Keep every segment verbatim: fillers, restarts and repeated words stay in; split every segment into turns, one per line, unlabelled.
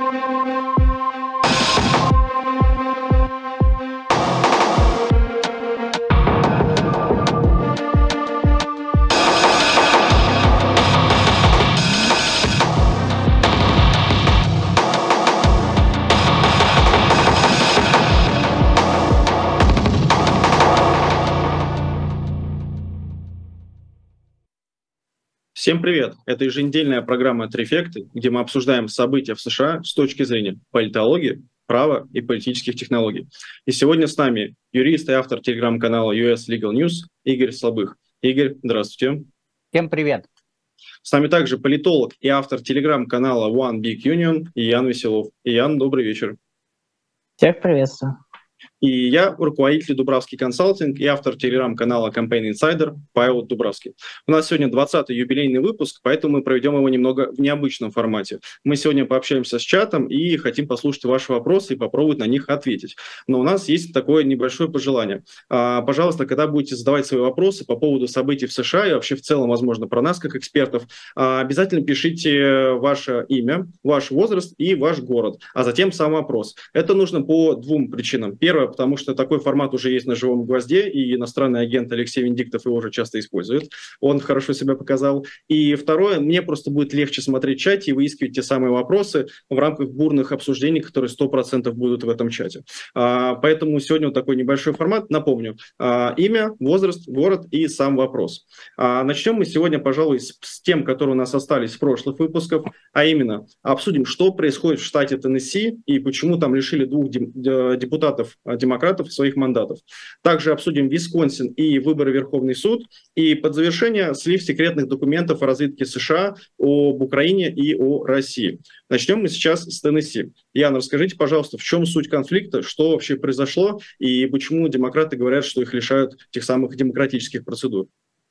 Всем привет! Это еженедельная программа «Трефекты», где мы обсуждаем события в США с точки зрения политологии, права и политических технологий. И сегодня с нами юрист и автор телеграм-канала ю эс Legal News Игорь Слабых. Игорь, здравствуйте.
Всем привет!
С нами также политолог и автор телеграм-канала One Big Union Ян Веселов. Ян, добрый вечер.
Всех приветствую.
И я, руководитель Дубравский консалтинг и автор телеграм-канала Campaign Insider Павел Дубравский. У нас сегодня двадцатый юбилейный выпуск, поэтому мы проведем его немного в необычном формате. Мы сегодня пообщаемся с чатом и хотим послушать ваши вопросы и попробовать на них ответить. Но у нас есть такое небольшое пожелание. А, пожалуйста, когда будете задавать свои вопросы по поводу событий в США и вообще в целом, возможно, про нас как экспертов, а, обязательно пишите ваше имя, ваш возраст и ваш город, а затем сам вопрос. Это нужно по двум причинам. Первое, потому что такой формат уже есть на «Живом гвозде», и иностранный агент Алексей Венедиктов его уже часто использует. Он хорошо себя показал. И второе, мне просто будет легче смотреть в чате и выискивать те самые вопросы в рамках бурных обсуждений, которые сто процентов будут в этом чате. А, поэтому сегодня вот такой небольшой формат. Напомню, а, имя, возраст, город и сам вопрос. А, начнем мы сегодня, пожалуй, с, с тем, которые у нас остались в прошлых выпусках, а именно обсудим, что происходит в штате Теннесси и почему там лишили двух депутатов демократов своих мандатов. Также обсудим Висконсин и выборы в Верховный суд. И под завершение слив секретных документов о разведке США об Украине и о России. Начнем мы сейчас с Теннесси. Яна, расскажите, пожалуйста, в чем суть конфликта, что вообще произошло и почему демократы говорят, что их лишают тех самых демократических процедур?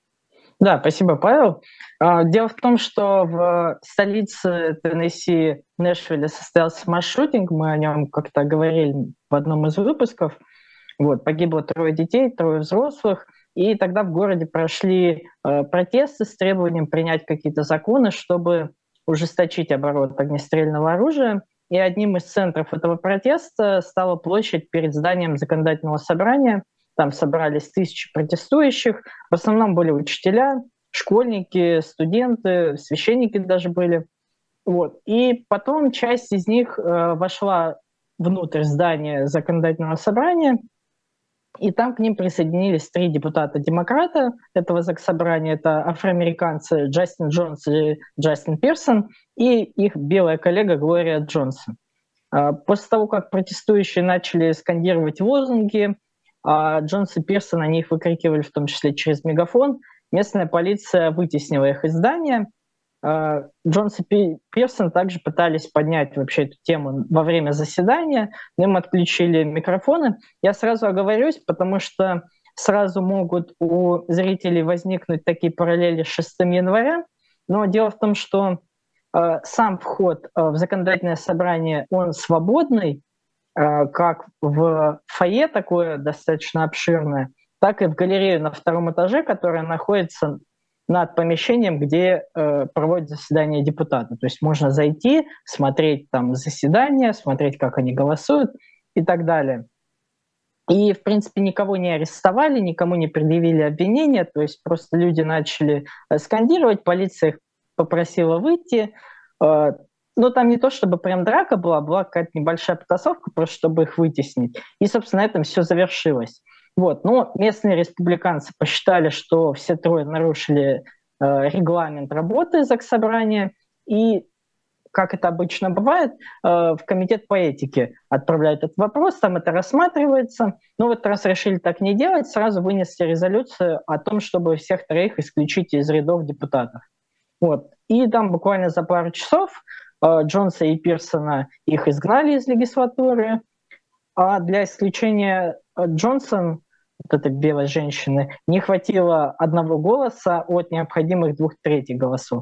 Да, спасибо, Павел. Дело в том, что в столице Теннесси, Нэшвилле, состоялся масс-шутинг. Мы о нем как-то говорили в одном из выпусков. Вот, погибло трое детей, трое взрослых. И тогда в городе прошли э, протесты с требованием принять какие-то законы, чтобы ужесточить оборот огнестрельного оружия. И одним из центров этого протеста стала площадь перед зданием законодательного собрания. Там собрались тысячи протестующих. В основном были учителя, школьники, студенты, священники даже были. Вот. И потом часть из них э, вошла внутрь здания законодательного собрания, и там к ним присоединились три депутата-демократа этого заксобрания. Это афроамериканцы Джастин Джонс и Джастин Пирсон, и их белая коллега Глория Джонсон. Э, после того, как протестующие начали скандировать лозунги, а Джонс и Пирсон, они их выкрикивали в том числе через мегафон, местная полиция вытеснила их из здания. Джонс и Пирсон также пытались поднять вообще эту тему во время заседания, но им отключили микрофоны. Я сразу оговорюсь, потому что сразу могут у зрителей возникнуть такие параллели с шестым января, но дело в том, что сам вход в законодательное собрание, он свободный, как в фойе такое достаточно обширное, так и в галерею на втором этаже, которая находится над помещением, где э, проводят заседание депутаты. То есть можно зайти, смотреть там заседания, смотреть, как они голосуют и так далее. И, в принципе, никого не арестовали, никому не предъявили обвинения, то есть просто люди начали скандировать, полиция их попросила выйти. Э, но там не то, чтобы прям драка была, была какая-то небольшая потасовка, просто чтобы их вытеснить. И, собственно, на этом все завершилось. Вот. Но местные республиканцы посчитали, что все трое нарушили э, регламент работы заксобрания, и, как это обычно бывает, э, в комитет по этике отправляют этот вопрос, там это рассматривается. Но вот раз решили так не делать, сразу вынесли резолюцию о том, чтобы всех троих исключить из рядов депутатов. Вот. И там буквально за пару часов э, Джонса и Пирсона их изгнали из легислатуры, а для исключения Джонсон, вот этой белой женщины, не хватило одного голоса от необходимых двух третьих голосов.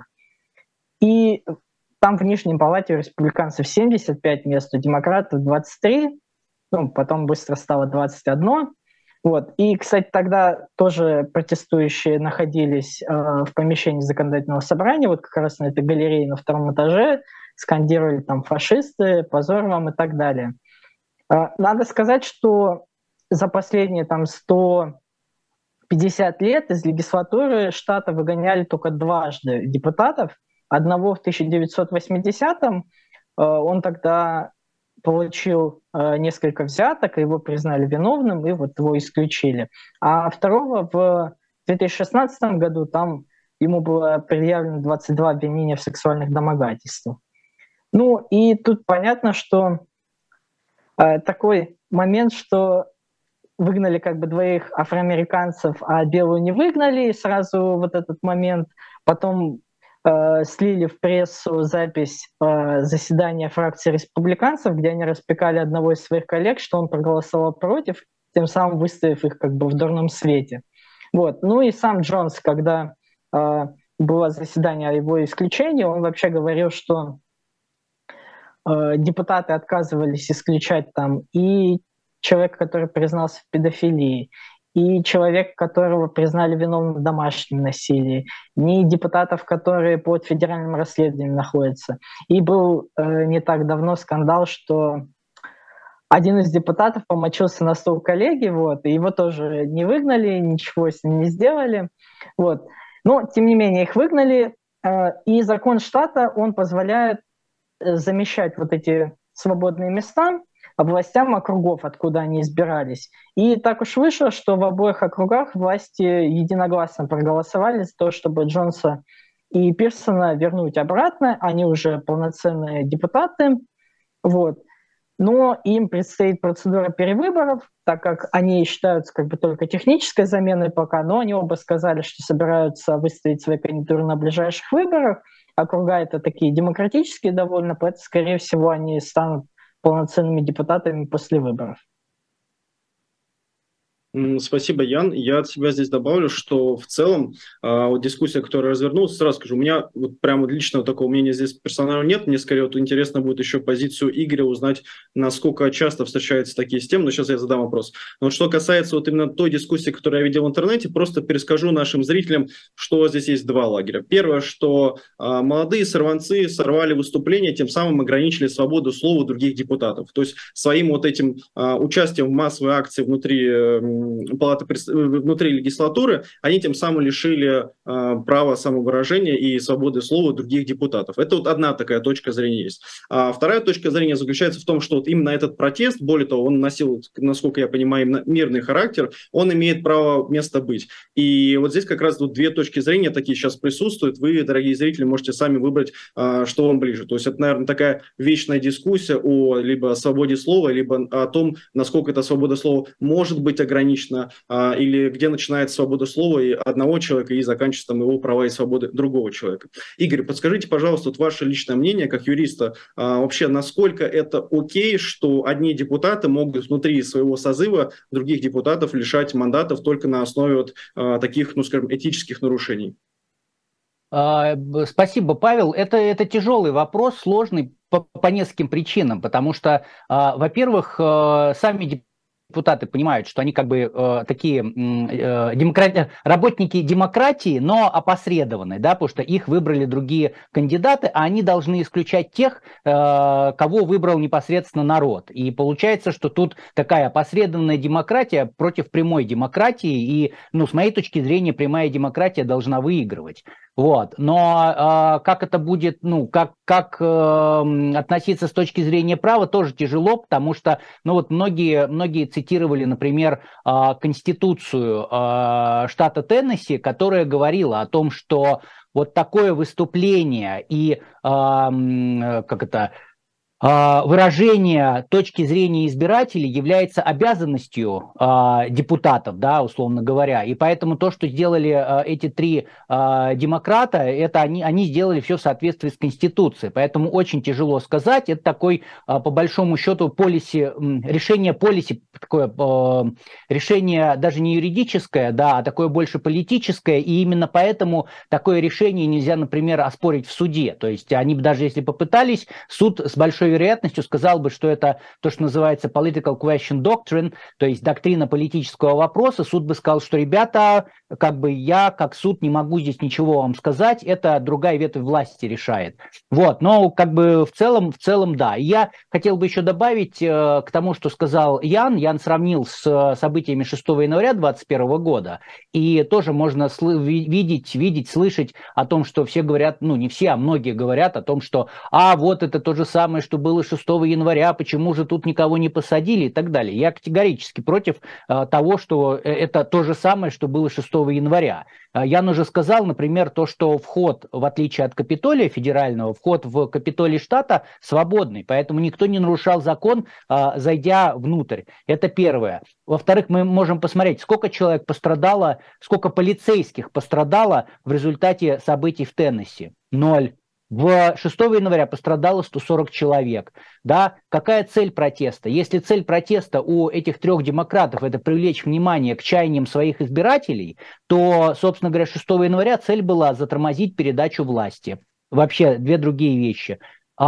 И там в Нижней палате у республиканцев семьдесят пять мест, у демократов двадцать три, ну, потом быстро стало двадцать один. Вот. И, кстати, тогда тоже протестующие находились э, в помещении законодательного собрания, вот как раз на этой галерее на втором этаже, скандировали там «фашисты», «позор вам» и так далее. Надо сказать, что за последние там сто пятьдесят лет из легислатуры штата выгоняли только дважды депутатов. Одного в тысяча девятьсот восьмидесятом, он тогда получил несколько взяток, его признали виновным, и вот его исключили. А второго в две тысячи шестнадцатом году там ему было предъявлено двадцать два обвинения в сексуальных домогательствах. Ну и тут понятно, что э, такой момент, что выгнали как бы двоих афроамериканцев, а белую не выгнали, и сразу вот этот момент. Потом э, слили в прессу запись э, заседания фракции республиканцев, где они распекали одного из своих коллег, что он проголосовал против, тем самым выставив их как бы в дурном свете. Вот. Ну и сам Джонс, когда э, было заседание о его исключении, он вообще говорил, что э, депутаты отказывались исключать там и человека, который признался в педофилии, и человека, которого признали виновным в домашнем насилии, ни депутатов, которые под федеральным расследованием находятся. И был э, не так давно скандал, что один из депутатов помочился на стол коллеги, вот, и его тоже не выгнали, ничего с ним не сделали. Вот. Но, тем не менее, их выгнали, э, и закон штата, он позволяет замещать вот эти свободные места властям округов, откуда они избирались. И так уж вышло, что в обоих округах власти единогласно проголосовали за то, чтобы Джонса и Пирсона вернуть обратно. Они уже полноценные депутаты. Вот. Но им предстоит процедура перевыборов, так как они считаются как бы только технической заменой пока, но они оба сказали, что собираются выставить свои кандидатуры на ближайших выборах. Округа это такие демократические довольно, поэтому, скорее всего, они станут полноценными депутатами после выборов.
Спасибо, Ян. Я от себя здесь добавлю, что в целом э, вот дискуссия, которая развернулась, сразу скажу, у меня вот прямо личного такого мнения здесь персонально нет. Мне скорее вот интересно будет еще позицию Игоря узнать, насколько часто встречаются такие системы, но сейчас я задам вопрос. Но вот что касается вот именно той дискуссии, которую я видел в интернете, просто перескажу нашим зрителям, что здесь есть два лагеря. Первое, что э, молодые сорванцы сорвали выступление, тем самым ограничили свободу слова других депутатов. То есть своим вот этим э, участием в массовой акции внутри э, Палаты внутри легислатуры, они тем самым лишили э, права самовыражения и свободы слова других депутатов. Это вот одна такая точка зрения есть. А вторая точка зрения заключается в том, что вот именно этот протест, более того, он носил, насколько я понимаю, именно мирный характер, он имеет право место быть. И вот здесь как раз вот две точки зрения такие сейчас присутствуют. Вы, дорогие зрители, можете сами выбрать, э, что вам ближе. То есть это, наверное, такая вечная дискуссия о либо свободе слова, либо о том, насколько эта свобода слова может быть ограничена, или где начинается свобода слова и одного человека и заканчивается там его права и свободы другого человека. Игорь, подскажите, пожалуйста, вот ваше личное мнение как юриста, вообще насколько это окей, что одни депутаты могут внутри своего созыва других депутатов лишать мандатов только на основе вот таких, ну скажем, этических нарушений?
Спасибо, Павел. Это, это тяжелый вопрос, сложный по, по нескольким причинам, потому что, во-первых, сами депутаты депутаты понимают, что они как бы э, такие э, демократ... работники демократии, но опосредованные, да, потому что их выбрали другие кандидаты, а они должны исключать тех, э, кого выбрал непосредственно народ. И получается, что тут такая опосредованная демократия против прямой демократии, и, ну, с моей точки зрения, прямая демократия должна выигрывать. Вот. Но э, как это будет, ну, как, как э, относиться с точки зрения права, тоже тяжело, потому что, ну, вот многие, многие цитировали, например, э, Конституцию э, штата Теннесси, которая говорила о том, что вот такое выступление и, э, как это, выражение точки зрения избирателей является обязанностью э, депутатов, да, условно говоря. И поэтому то, что сделали э, эти три э, демократа, это они, они сделали все в соответствии с Конституцией. Поэтому очень тяжело сказать. Это такой, э, по большому счету, полиси, решение полиси, такое э, решение даже не юридическое, да, а такое больше политическое. И именно поэтому такое решение нельзя, например, оспорить в суде. То есть они бы даже если попытались, суд с большой вероятностью сказал бы, что это то, что называется political question doctrine, то есть доктрина политического вопроса. Суд бы сказал, что, ребята, как бы я, как суд, не могу здесь ничего вам сказать, это другая ветвь власти решает. Вот, но как бы в целом, в целом, да. И я хотел бы еще добавить э, к тому, что сказал Ян. Ян сравнил с событиями шестого января две тысячи двадцать первого года, и тоже можно сл- видеть, видеть, слышать о том, что все говорят, ну не все, а многие говорят о том, что а вот это то же самое, что было шестого января, почему же тут никого не посадили и так далее. Я категорически против э, того, что это то же самое, что было шестого января. Ян уже сказал, например, то, что вход, в отличие от Капитолия федерального, вход в Капитолий штата свободный, поэтому никто не нарушал закон, зайдя внутрь. Это первое. Во-вторых, мы можем посмотреть, сколько человек пострадало, сколько полицейских пострадало в результате событий в Теннесси. Ноль. В шестого января пострадало сто сорок человек. Да? Какая цель протеста? Если цель протеста у этих трех демократов это привлечь внимание к чаяниям своих избирателей, то, собственно говоря, шестого января цель была затормозить передачу власти. Вообще две другие вещи.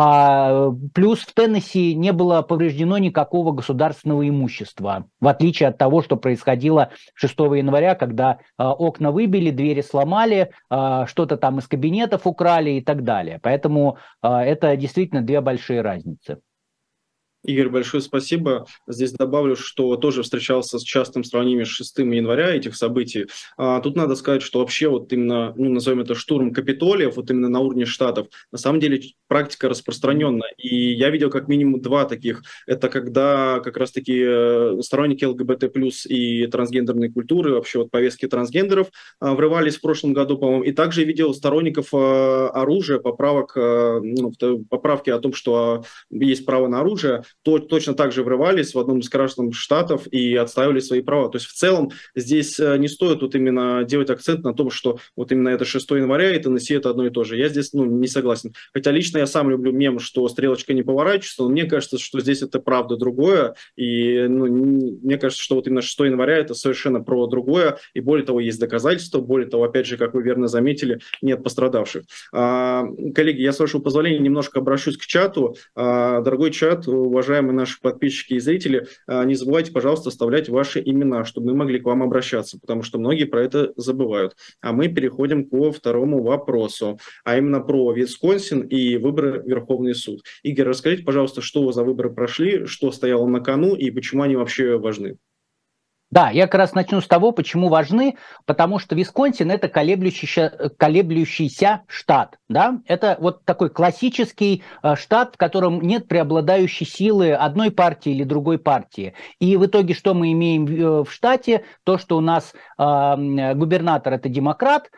А, плюс в Теннесси не было повреждено никакого государственного имущества, в отличие от того, что происходило шестого января, когда а, окна выбили, двери сломали, а, что-то там из кабинетов украли и так далее. Поэтому а, это действительно две большие разницы.
Игорь, большое спасибо. Здесь добавлю, что тоже встречался с частым сравнением с шестым января этих событий. А, тут надо сказать, что вообще вот именно, ну, назовем это штурм Капитолиев, вот именно на уровне штатов, на самом деле практика распространенная. И я видел как минимум два таких. Это когда как раз-таки сторонники ЛГБТ плюс и трансгендерной культуры, вообще вот повестки трансгендеров а, врывались в прошлом году, по-моему. И также видел сторонников а, оружия, поправок, а, ну, поправки о том, что есть право на оружие, то, точно так же врывались в одном из граждан штатов и отстаивали свои права. То есть в целом здесь не стоит вот именно делать акцент на том, что вот именно это шестого января и Теннесси это одно и то же. Я здесь ну, не согласен. Хотя лично я сам люблю мем, что стрелочка не поворачивается, но мне кажется, что здесь это правда другое. И ну, мне кажется, что вот именно шестого января это совершенно про другое. И более того, есть доказательства. Более того, опять же, как вы верно заметили, нет пострадавших. А, коллеги, я, с вашего позволения, немножко обращусь к чату. А, дорогой чат, уважаемые наши подписчики и зрители, не забывайте, пожалуйста, оставлять ваши имена, чтобы мы могли к вам обращаться, потому что многие про это забывают. А мы переходим ко второму вопросу, а именно про Висконсин и выборы в Верховный суд. Игорь, расскажите, пожалуйста, что за выборы прошли, что стояло на кону и почему они вообще важны?
Да, я как раз начну с того, почему важны, потому что Висконсин – это колеблющийся, колеблющийся штат. Да? Это вот такой классический штат, в котором нет преобладающей силы одной партии или другой партии. И в итоге что мы имеем в штате? То, что у нас э, губернатор – это демократ,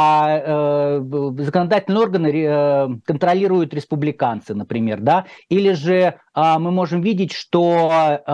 а э, законодательные органы э, контролируют республиканцы, например. Да? Или же э, мы можем видеть, что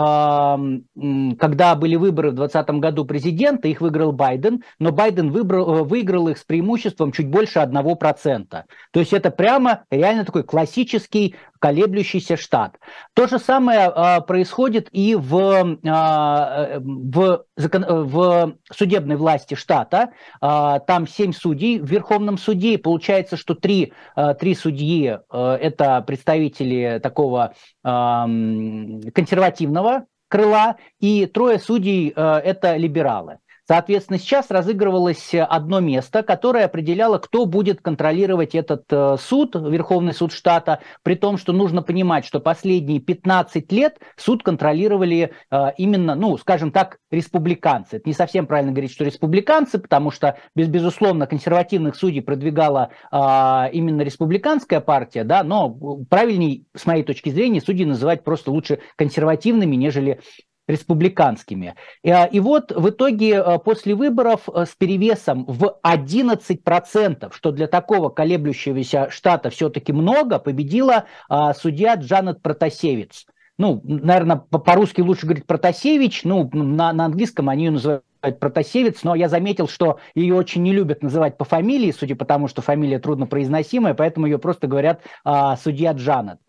э, когда были выборы в двадцатом году президента, их выиграл Байден, но Байден выбрал, выиграл их с преимуществом чуть больше одного процента. То есть это прямо реально такой классический колеблющийся штат. То же самое а, происходит и в, а, в, закон, в судебной власти штата. А, там семь судей в Верховном суде, и получается, что три, а, три судьи а, это представители такого а, консервативного крыла, и трое судей э, это либералы. Соответственно, сейчас разыгрывалось одно место, которое определяло, кто будет контролировать этот э, суд, Верховный суд штата, при том, что нужно понимать, что последние пятнадцать лет суд контролировали э, именно, ну, скажем так, республиканцы. Это не совсем правильно говорить, что республиканцы, потому что, без, безусловно, консервативных судей продвигала э, именно республиканская партия, да, но правильней, с моей точки зрения, судей называть просто лучше консервативными, нежели республиканскими. И вот в итоге после выборов с перевесом в одиннадцать процентов, что для такого колеблющегося штата все-таки много, победила судья Джанет Протасевич. Ну, наверное, по-русски лучше говорить Протасевич, ну, на, на английском они ее называют Протасевич, но я заметил, что ее очень не любят называть по фамилии, судя по тому, что фамилия труднопроизносимая, поэтому ее просто говорят судья Джанет.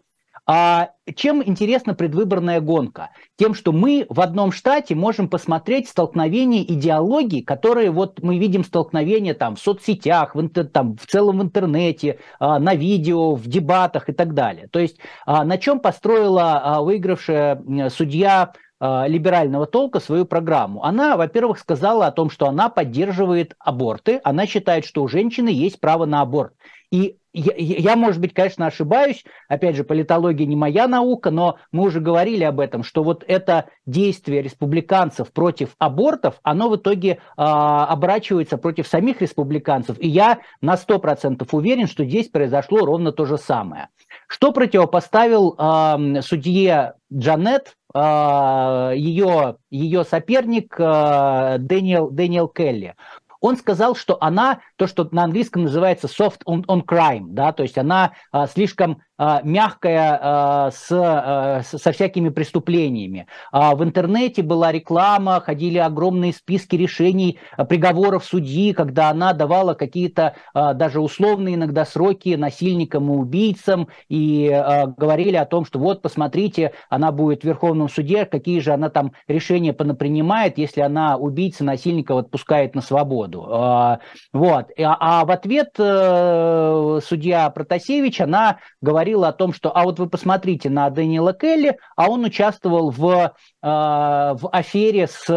А чем интересна предвыборная гонка? Тем, что мы в одном штате можем посмотреть столкновение идеологий, которые вот мы видим столкновения там в соцсетях, в, интер, там, в целом в интернете, на видео, в дебатах и так далее. То есть на чем построила выигравшая судья либерального толка свою программу? Она, во-первых, сказала о том, что она поддерживает аборты, она считает, что у женщины есть право на аборт. И я, я, может быть, конечно, ошибаюсь, опять же, политология не моя наука, но мы уже говорили об этом, что вот это действие республиканцев против абортов, оно в итоге э, оборачивается против самих республиканцев. И я на сто процентов уверен, что здесь произошло ровно то же самое. Что противопоставил э, судье Джанет, э, ее, ее соперник э, Дэниел, Дэниел Келли? Он сказал, что она, то, что на английском называется soft on, on crime, да, то есть она а, слишком а, мягкая а, с, а, со всякими преступлениями. А, в интернете была реклама, ходили огромные списки решений, а, приговоров судьи, когда она давала какие-то а, даже условные иногда сроки насильникам и убийцам, и а, говорили о том, что вот, посмотрите, она будет в Верховном суде, какие же она там решения понапринимает, если она убийца, насильника отпускает на свободу. Вот. А в ответ судья Протасевич, она говорила о том, что а вот вы посмотрите на Дэниела Келли, а он участвовал в, в афере с...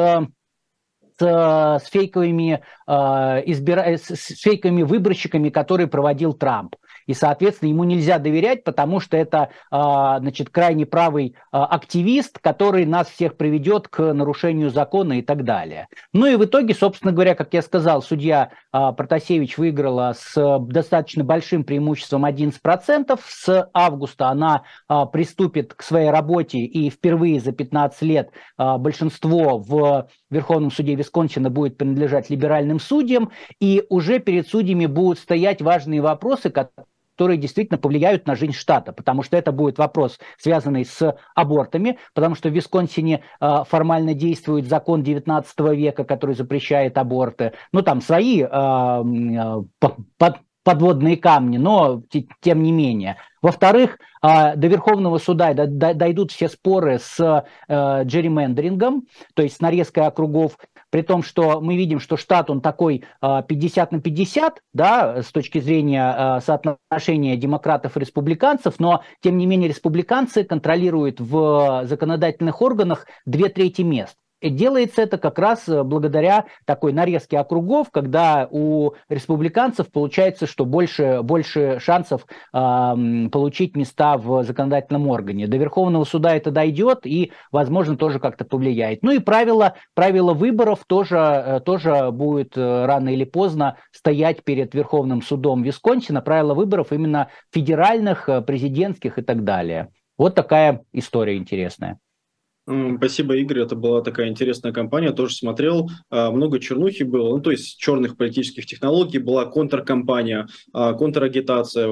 С, с, фейковыми, э, избира... с, с фейковыми выборщиками, которые проводил Трамп. И, соответственно, ему нельзя доверять, потому что это, э, значит, крайне правый э, активист, который нас всех приведет к нарушению закона и так далее. Ну и в итоге, собственно говоря, как я сказал, судья э, Протасевич выиграла с достаточно большим преимуществом одиннадцать процентов. С августа она э, приступит к своей работе, и впервые за пятнадцать лет э, большинство в Верховном суде Висконсина будет принадлежать либеральным судьям, и уже перед судьями будут стоять важные вопросы, которые действительно повлияют на жизнь штата, потому что это будет вопрос, связанный с абортами, потому что в Висконсине э, формально действует закон девятнадцатого века, который запрещает аборты. Ну, там свои э, э, под, подводные камни, но тем не менее. Во-вторых, до Верховного суда дойдут все споры с джерримендерингом, то есть с нарезкой округов, при том, что мы видим, что штат, он такой пятьдесят на пятьдесят, да, с точки зрения соотношения демократов и республиканцев, но, тем не менее, республиканцы контролируют в законодательных органах две трети мест. И делается это как раз благодаря такой нарезке округов, когда у республиканцев получается, что больше, больше шансов э, получить места в законодательном органе. До Верховного суда это дойдет и, возможно, тоже как-то повлияет. Ну и правило, правило выборов тоже, тоже будет рано или поздно стоять перед Верховным судом Висконсина. Правила выборов именно федеральных, президентских и так далее. Вот такая история интересная.
Спасибо, Игорь. Это была такая интересная кампания. Тоже смотрел. Много чернухи было, ну, то есть черных политических технологий. Была контркампания, контрагитация.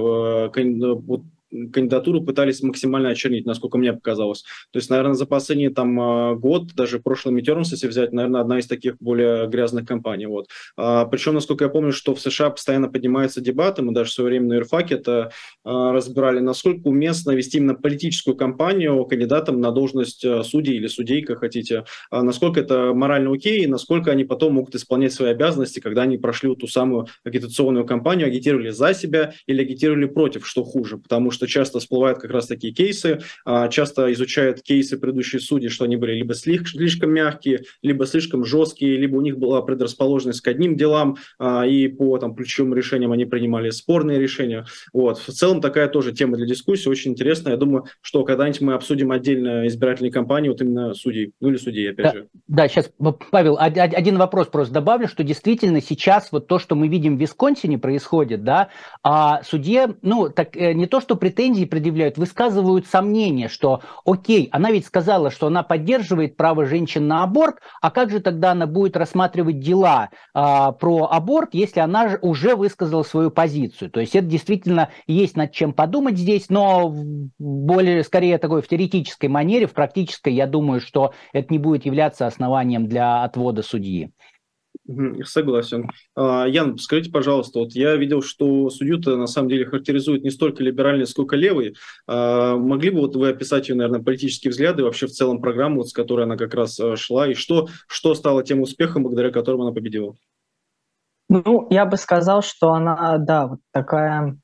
Вот кандидатуру пытались максимально очернить, насколько мне показалось. То есть, наверное, за последний там год, даже прошлый midterms, если взять, наверное, одна из таких более грязных кампаний. Вот. А, причем, насколько я помню, что в США постоянно поднимаются дебаты, мы даже в свое время на юрфаке это а, разбирали, насколько уместно вести именно политическую кампанию кандидатам на должность судей или судей, как хотите, а, насколько это морально окей, и насколько они потом могут исполнять свои обязанности, когда они прошли вот ту самую агитационную кампанию, агитировали за себя или агитировали против, что хуже, потому что что часто всплывают как раз такие кейсы, часто изучают кейсы предыдущие судьи, что они были либо слишком мягкие, либо слишком жесткие, либо у них была предрасположенность к одним делам, и по там, ключевым решениям они принимали спорные решения. Вот. В целом такая тоже тема для дискуссии, очень интересная. Я думаю, что когда-нибудь мы обсудим отдельно избирательные кампании, вот именно судей, ну или судей, опять
да,
же.
Да, сейчас, Павел, один вопрос просто добавлю, что действительно сейчас вот то, что мы видим в Висконсине происходит, да, а судье, ну, так не то, что претензии предъявляют, высказывают сомнения, что окей, она ведь сказала, что она поддерживает право женщин на аборт, а как же тогда она будет рассматривать дела а, про аборт, если она уже высказала свою позицию? То есть это действительно есть над чем подумать здесь, но в более, скорее, такой в теоретической манере, в практической, я думаю, что это не будет являться основанием для отвода судьи.
Согласен. Ян, скажите, пожалуйста, вот я видел, что судью-то на самом деле характеризует не столько либеральный, сколько левый. Могли бы вот вы описать ее, наверное, политические взгляды, вообще в целом программу, вот, с которой она как раз шла, и что, что стало тем успехом, благодаря которому она победила?
Ну, я бы сказал, что она, да, вот такая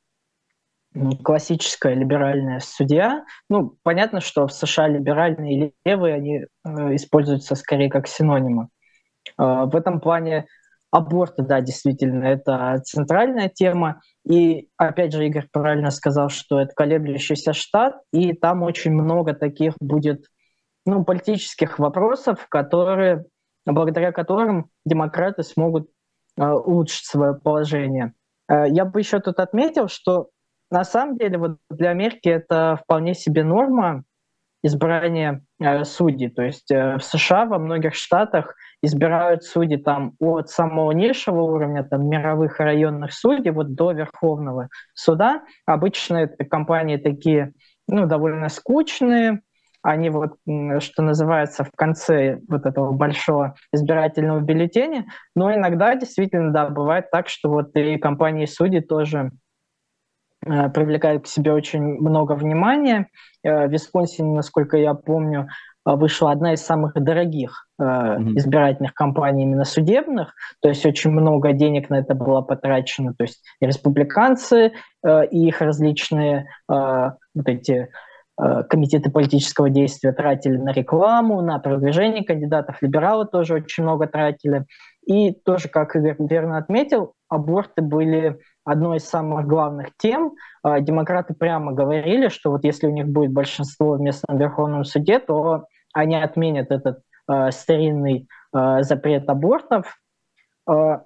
классическая либеральная судья. Ну, понятно, что в США либеральные и левые, они э, используются скорее как синонимы. Э, в этом плане аборты, да, действительно, это центральная тема. И, опять же, Игорь правильно сказал, что это колеблющийся штат, и там очень много таких будет, ну, политических вопросов, которые, благодаря которым демократы смогут э, улучшить свое положение. Э, я бы еще тут отметил, что на самом деле вот для Америки это вполне себе норма избрания э, судей. То есть э, в США во многих штатах избирают судей там от самого низшего уровня, там мировых и районных судей, вот до Верховного суда. Обычно это компании такие, ну, довольно скучные. Они вот, что называется, в конце вот этого большого избирательного бюллетеня. Но иногда действительно, да, бывает так, что вот и компании судей тоже привлекают к себе очень много внимания. В Висконсине, насколько я помню, вышла одна из самых дорогих mm-hmm. избирательных кампаний именно судебных, то есть очень много денег на это было потрачено. То есть и республиканцы, и их различные вот эти комитеты политического действия тратили на рекламу, на продвижение кандидатов, либералы тоже очень много тратили. И тоже, как Игорь верно отметил, аборты были одной из самых главных тем. Демократы прямо говорили, что вот если у них будет большинство в местном Верховном суде, то они отменят этот э, старинный э, запрет абортов. Э,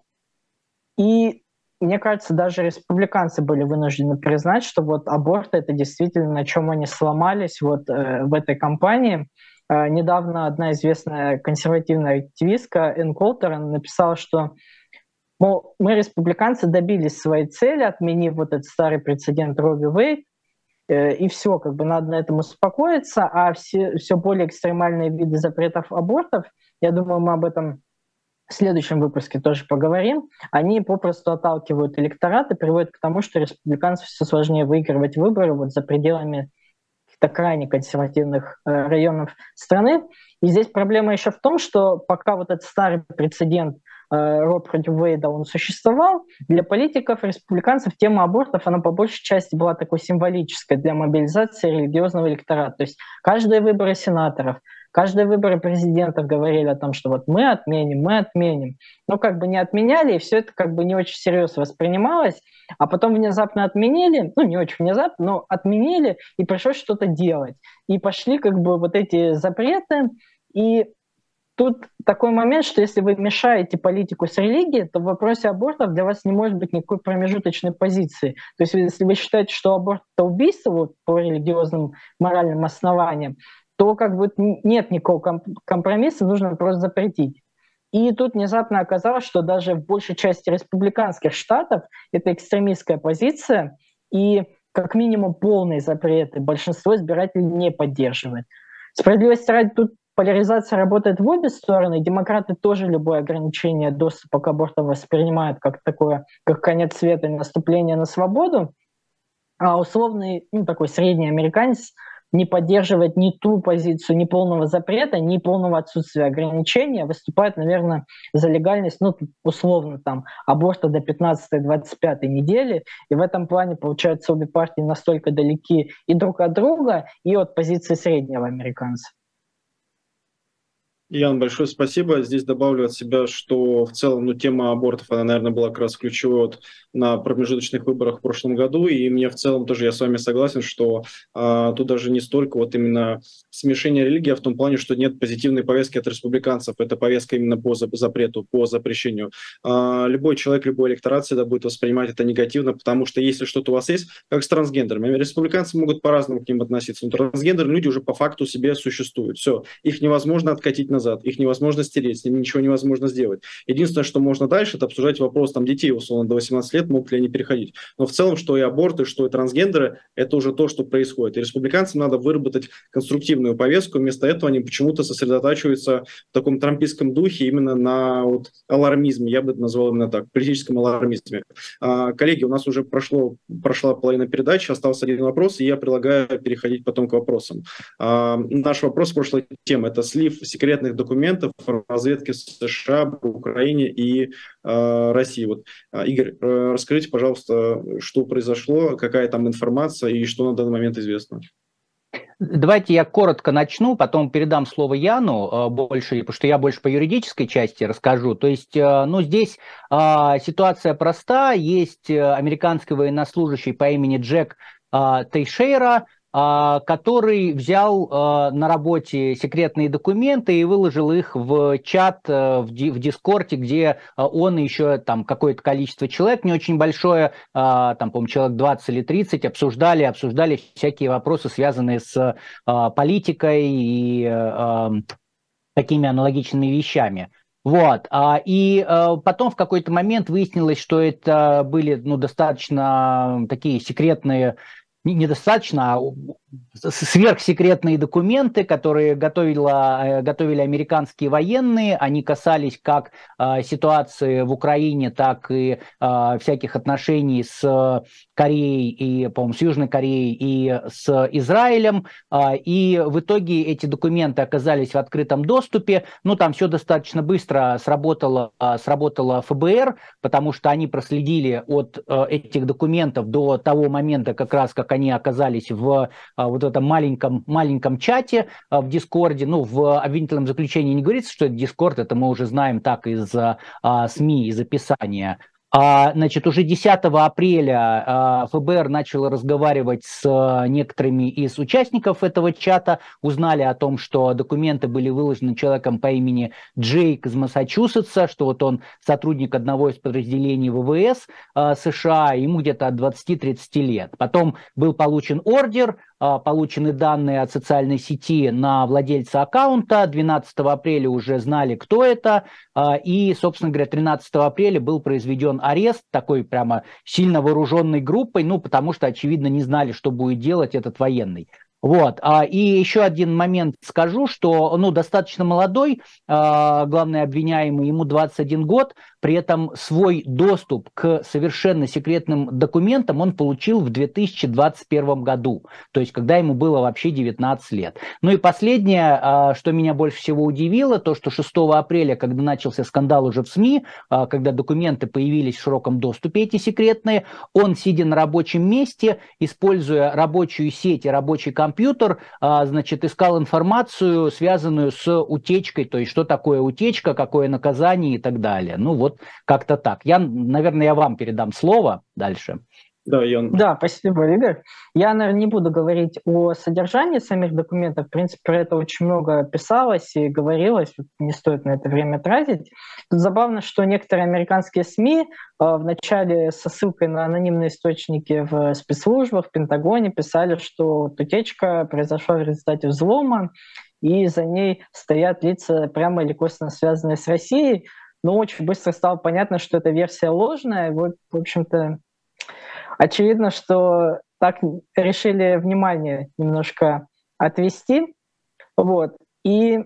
и мне кажется, даже республиканцы были вынуждены признать, что вот аборты — это действительно на чем они сломались вот э, в этой кампании. Э, недавно одна известная консервативная активистка Энн Колтер написала, что мол, мы, республиканцы, добились своей цели, отменив вот этот старый прецедент Роу ви Уэйд, э, и все, как бы надо на этом успокоиться, а все, все более экстремальные виды запретов абортов, я думаю, мы об этом в следующем выпуске тоже поговорим, они попросту отталкивают электорат и приводят к тому, что республиканцам все сложнее выигрывать выборы вот за пределами каких-то крайне консервативных э, районов страны. И здесь проблема еще в том, что пока вот этот старый прецедент Роу против Уэйда, он существовал, для политиков, республиканцев тема абортов, она по большей части была такой символической для мобилизации религиозного электората. То есть каждые выборы сенаторов, каждые выборы президентов говорили о том, что вот мы отменим, мы отменим. Но как бы не отменяли, и все это как бы не очень всерьез воспринималось, а потом внезапно отменили, ну не очень внезапно, но отменили, и пришлось что-то делать. И пошли как бы вот эти запреты, и тут такой момент, что если вы мешаете политику с религией, то в вопросе абортов для вас не может быть никакой промежуточной позиции. То есть если вы считаете, что аборт — это убийство вот, по религиозным моральным основаниям, то как бы нет никакого компромисса, нужно просто запретить. И тут внезапно оказалось, что даже в большей части республиканских штатов это экстремистская позиция, и как минимум полные запреты большинство избирателей не поддерживает. Справедливости ради, тут поляризация работает в обе стороны. Демократы тоже любое ограничение доступа к абортам воспринимают как такое, как конец света и наступление на свободу. А условный, ну, такой средний американец не поддерживает ни ту позицию, ни полного запрета, ни полного отсутствия ограничения, выступает, наверное, за легальность, ну, условно, там, аборта до пятнадцатой-двадцать пятой недели. И в этом плане, получается, обе партии настолько далеки и друг от друга, и от позиции среднего американца.
Ян, большое спасибо. Здесь добавлю от себя, что в целом ну, тема абортов, она, наверное, была как раз ключевой вот, на промежуточных выборах в прошлом году, и мне в целом тоже, я с вами согласен, что а, тут даже не столько вот именно смешение религии, а в том плане, что нет позитивной повестки от республиканцев, это повестка именно по запрету, по запрещению. А, любой человек, любой электорат всегда будет воспринимать это негативно, потому что если что-то у вас есть, как с трансгендерами, республиканцы могут по-разному к ним относиться, но трансгендерные люди уже по факту себе существуют, все, их невозможно откатить на назад, их невозможно стереть, с ними ничего невозможно сделать. Единственное, что можно дальше, это обсуждать вопрос там, детей, условно, до восемнадцати лет, могут ли они переходить. Но в целом, что и аборты, что и трансгендеры, это уже то, что происходит. И республиканцам надо выработать конструктивную повестку, вместо этого они почему-то сосредотачиваются в таком трампистском духе именно на вот, алармизме, я бы это назвал именно так, политическом алармизме. А, коллеги, у нас уже прошло, прошла половина передачи, остался один вопрос, и я предлагаю переходить потом к вопросам. А, наш вопрос прошлой темы – это слив секретных документов разведки США об Украине и а, России. Вот, а, Игорь, расскажите, пожалуйста, что произошло, какая там информация и что на данный момент известно.
Давайте я коротко начну, потом передам слово Яну больше, потому что я больше по юридической части расскажу. То есть, ну, здесь а, ситуация проста. Есть американский военнослужащий по имени Джек а, Тейшейра, а, который взял а, на работе секретные документы и выложил их в чат а, в, ди, в Дискорде, где а, он и еще там какое-то количество человек, не очень большое, а, там, по-моему, человек двадцать или тридцать, обсуждали, обсуждали всякие вопросы, связанные с а, политикой и а, такими аналогичными вещами. Вот. И потом в какой-то момент выяснилось, что это были, ну, достаточно такие секретные, недостаточно, а сверхсекретные документы, которые готовила, готовили американские военные. Они касались как э, ситуации в Украине, так и э, всяких отношений с Кореей, и, по-моему, с Южной Кореей и с Израилем. Э, и в итоге эти документы оказались в открытом доступе. Ну, там все достаточно быстро сработало, э, сработало эф бэ эр, потому что они проследили от э, этих документов до того момента, как раз как они оказались в э, вот этом маленьком, маленьком чате э, в Дискорде. Ну, в обвинительном заключении не говорится, что это Дискорд, это мы уже знаем так из э, СМИ, из описания. А, значит, уже десятого апреля а, эф бэ эр начало разговаривать с а, некоторыми из участников этого чата, узнали о том, что документы были выложены человеком по имени Джейк из Массачусетса, что вот он сотрудник одного из подразделений вэ вэ эс а, США, ему где-то от двадцати-тридцати лет. Потом был получен ордер, а, получены данные от социальной сети на владельца аккаунта, двенадцатого апреля уже знали, кто это, а, и, собственно говоря, тринадцатого апреля был произведен арест такой прямо сильно вооруженной группой, ну, потому что, очевидно, не знали, что будет делать этот военный. Вот. И еще один момент скажу, что, ну, достаточно молодой, главный обвиняемый, ему двадцать один год, при этом свой доступ к совершенно секретным документам он получил в две тысячи двадцать первом году, то есть когда ему было вообще девятнадцать лет. Ну и последнее, что меня больше всего удивило, то, что шестого апреля, когда начался скандал уже в СМИ, когда документы появились в широком доступе, эти секретные, он, сидя на рабочем месте, используя рабочую сеть и рабочий компьютер, компьютер, значит, искал информацию, связанную с утечкой, то есть что такое утечка, какое наказание и так далее. Ну вот как-то так. Я, наверное, я вам передам слово дальше.
Да, Ян.
Да, спасибо, Игорь. Я, наверное, не буду говорить о содержании самих документов. В принципе, про это очень много писалось и говорилось. Не стоит на это время тратить. Тут забавно, что некоторые американские СМИ э, вначале со ссылкой на анонимные источники в спецслужбах, в Пентагоне писали, что утечка произошла в результате взлома, и за ней стоят лица, прямо или косвенно связанные с Россией. Но очень быстро стало понятно, что эта версия ложная. Вот, в общем-то, очевидно, что так решили внимание немножко отвести. Вот. И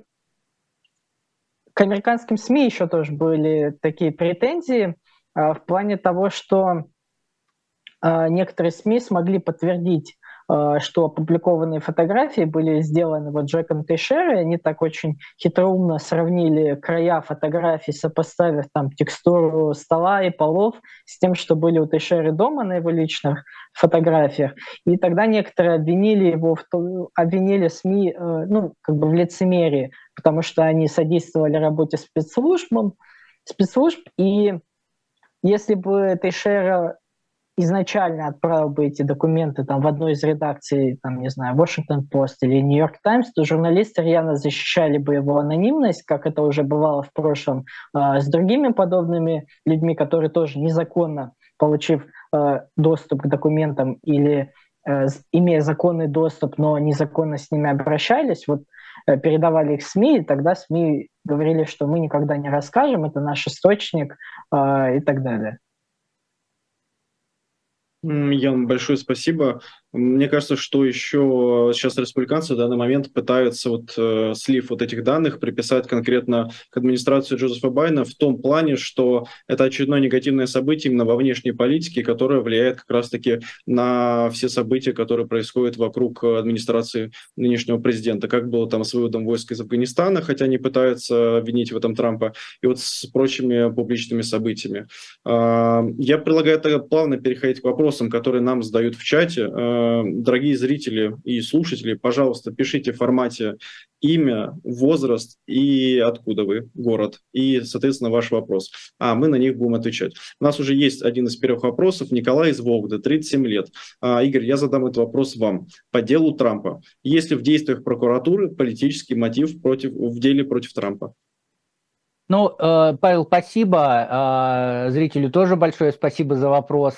к американским СМИ еще тоже были такие претензии а, в плане того, что а, некоторые СМИ смогли подтвердить, а, что опубликованные фотографии были сделаны вот Джеком Тейшерой. Они так очень хитроумно сравнили края фотографий, сопоставив там текстуру стола и полов с тем, что были у Тейшеры дома на его личных фотографиях. И тогда некоторые обвинили его, в, обвинили СМИ ну, как бы в лицемерии, потому что они содействовали работе спецслужб, спецслужб. И если бы Тейшера изначально отправил бы эти документы там, в одну из редакций, там, не знаю, Washington Post или New York Times, то журналисты рьяно защищали бы его анонимность, как это уже бывало в прошлом э, с другими подобными людьми, которые тоже незаконно, получив э, доступ к документам или э, имея законный доступ, но незаконно с ними обращались. Вот передавали их СМИ, и тогда СМИ говорили, что мы никогда не расскажем, это наш источник и так далее.
Ян, большое спасибо. Мне кажется, что еще сейчас республиканцы в данный момент пытаются вот, э, слив вот этих данных приписать конкретно к администрации Джозефа Байдена в том плане, что это очередное негативное событие именно во внешней политике, которое влияет как раз-таки на все события, которые происходят вокруг администрации нынешнего президента. Как было там с выводом войск из Афганистана, хотя они пытаются обвинить в этом Трампа, и вот с прочими публичными событиями. Э, я предлагаю тогда плавно переходить к вопросам, которые нам задают в чате. Э, Дорогие зрители и слушатели, пожалуйста, пишите в формате имя, возраст и откуда вы, город, и, соответственно, ваш вопрос. А мы на них будем отвечать. У нас уже есть один из первых вопросов. Николай из Вологды, тридцать семь лет. А, Игорь, я задам этот вопрос вам. По делу Трампа. Есть ли в действиях прокуратуры политический мотив против, в деле против Трампа?
Ну, Павел, спасибо. Зрителю тоже большое спасибо за вопрос.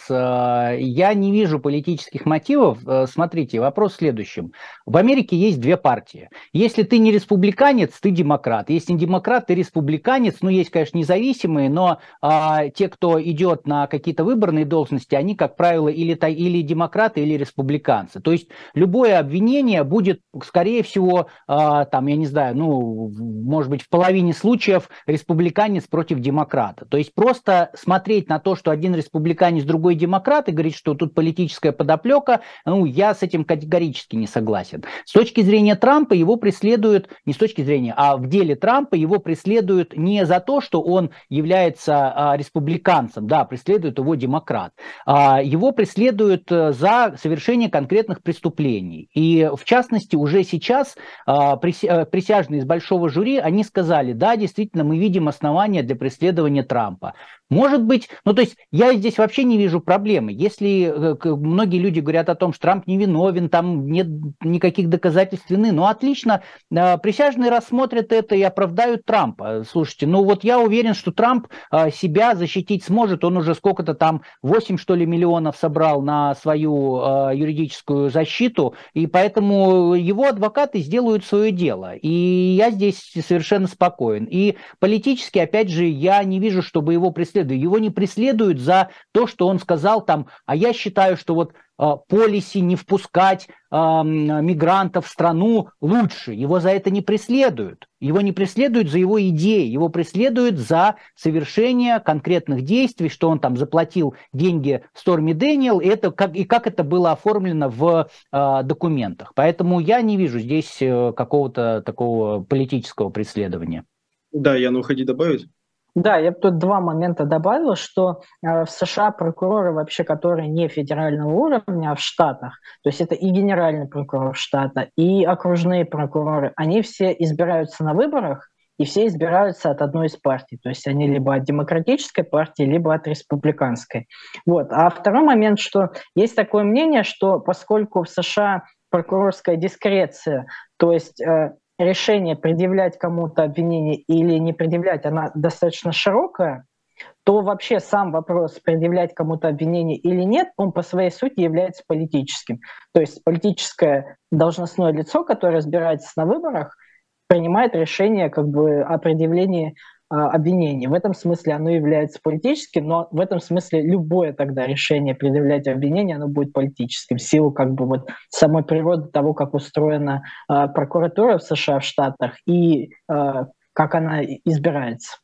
Я не вижу политических мотивов. Смотрите, вопрос в следующем. В Америке есть две партии. Если ты не республиканец, ты демократ. Если не демократ, ты республиканец. Ну, есть, конечно, независимые, но а, те, кто идет на какие-то выборные должности, они, как правило, или, или демократы, или республиканцы. То есть любое обвинение будет, скорее всего, а, там, я не знаю, ну, может быть, в половине случаев республиканец против демократа. То есть просто смотреть на то, что один республиканец, другой демократ, и говорить, что тут политическая подоплека, ну, я с этим категорически не согласен. С точки зрения Трампа его преследуют, не с точки зрения, а в деле Трампа его преследуют не за то, что он является а, республиканцем, да, преследует его демократ, а, его преследуют за совершение конкретных преступлений. И в частности уже сейчас а, присяжные из большого жюри, они сказали, да, действительно, мы видим основания для преследования Трампа. Может быть, ну то есть я здесь вообще не вижу проблемы. Если э, многие люди говорят о том, что Трамп невиновен, там нет никаких доказательств вины, ну отлично, э, присяжные рассмотрят это и оправдают Трампа. Слушайте, ну вот я уверен, что Трамп э, себя защитить сможет, он уже сколько-то там, восемь что ли миллионов собрал на свою э, юридическую защиту, и поэтому его адвокаты сделают свое дело. И я здесь совершенно спокоен. И политически, опять же, я не вижу, чтобы его преследовали. Его не преследуют за то, что он сказал там, а я считаю, что вот полиси не впускать э, мигрантов в страну лучше. Его за это не преследуют. Его не преследуют за его идеи, его преследуют за совершение конкретных действий, что он там заплатил деньги Сторми Дэниел, и, это, как, и как это было оформлено в э, документах. Поэтому я не вижу здесь э, какого-то такого политического преследования.
Да, Ян, уходи добавить.
Да, я бы тут два момента добавил, что э, в США прокуроры вообще, которые не федерального уровня, а в штатах, то есть это и генеральный прокурор штата, и окружные прокуроры, они все избираются на выборах, и все избираются от одной из партий, то есть они либо от демократической партии, либо от республиканской. Вот. А второй момент, что есть такое мнение, что поскольку в США прокурорская дискреция, то есть э, решение предъявлять кому-то обвинение или не предъявлять, она достаточно широкая, то вообще сам вопрос, предъявлять кому-то обвинение или нет, он по своей сути является политическим. То есть политическое должностное лицо, которое разбирается на выборах, принимает решение как бы о предъявлении обвинений. В этом смысле оно является политическим, но в этом смысле любое тогда решение предъявлять обвинение, оно будет политическим, в силу как бы вот самой природы того, как устроена э, прокуратура в США, в Штатах, и э, как она избирается.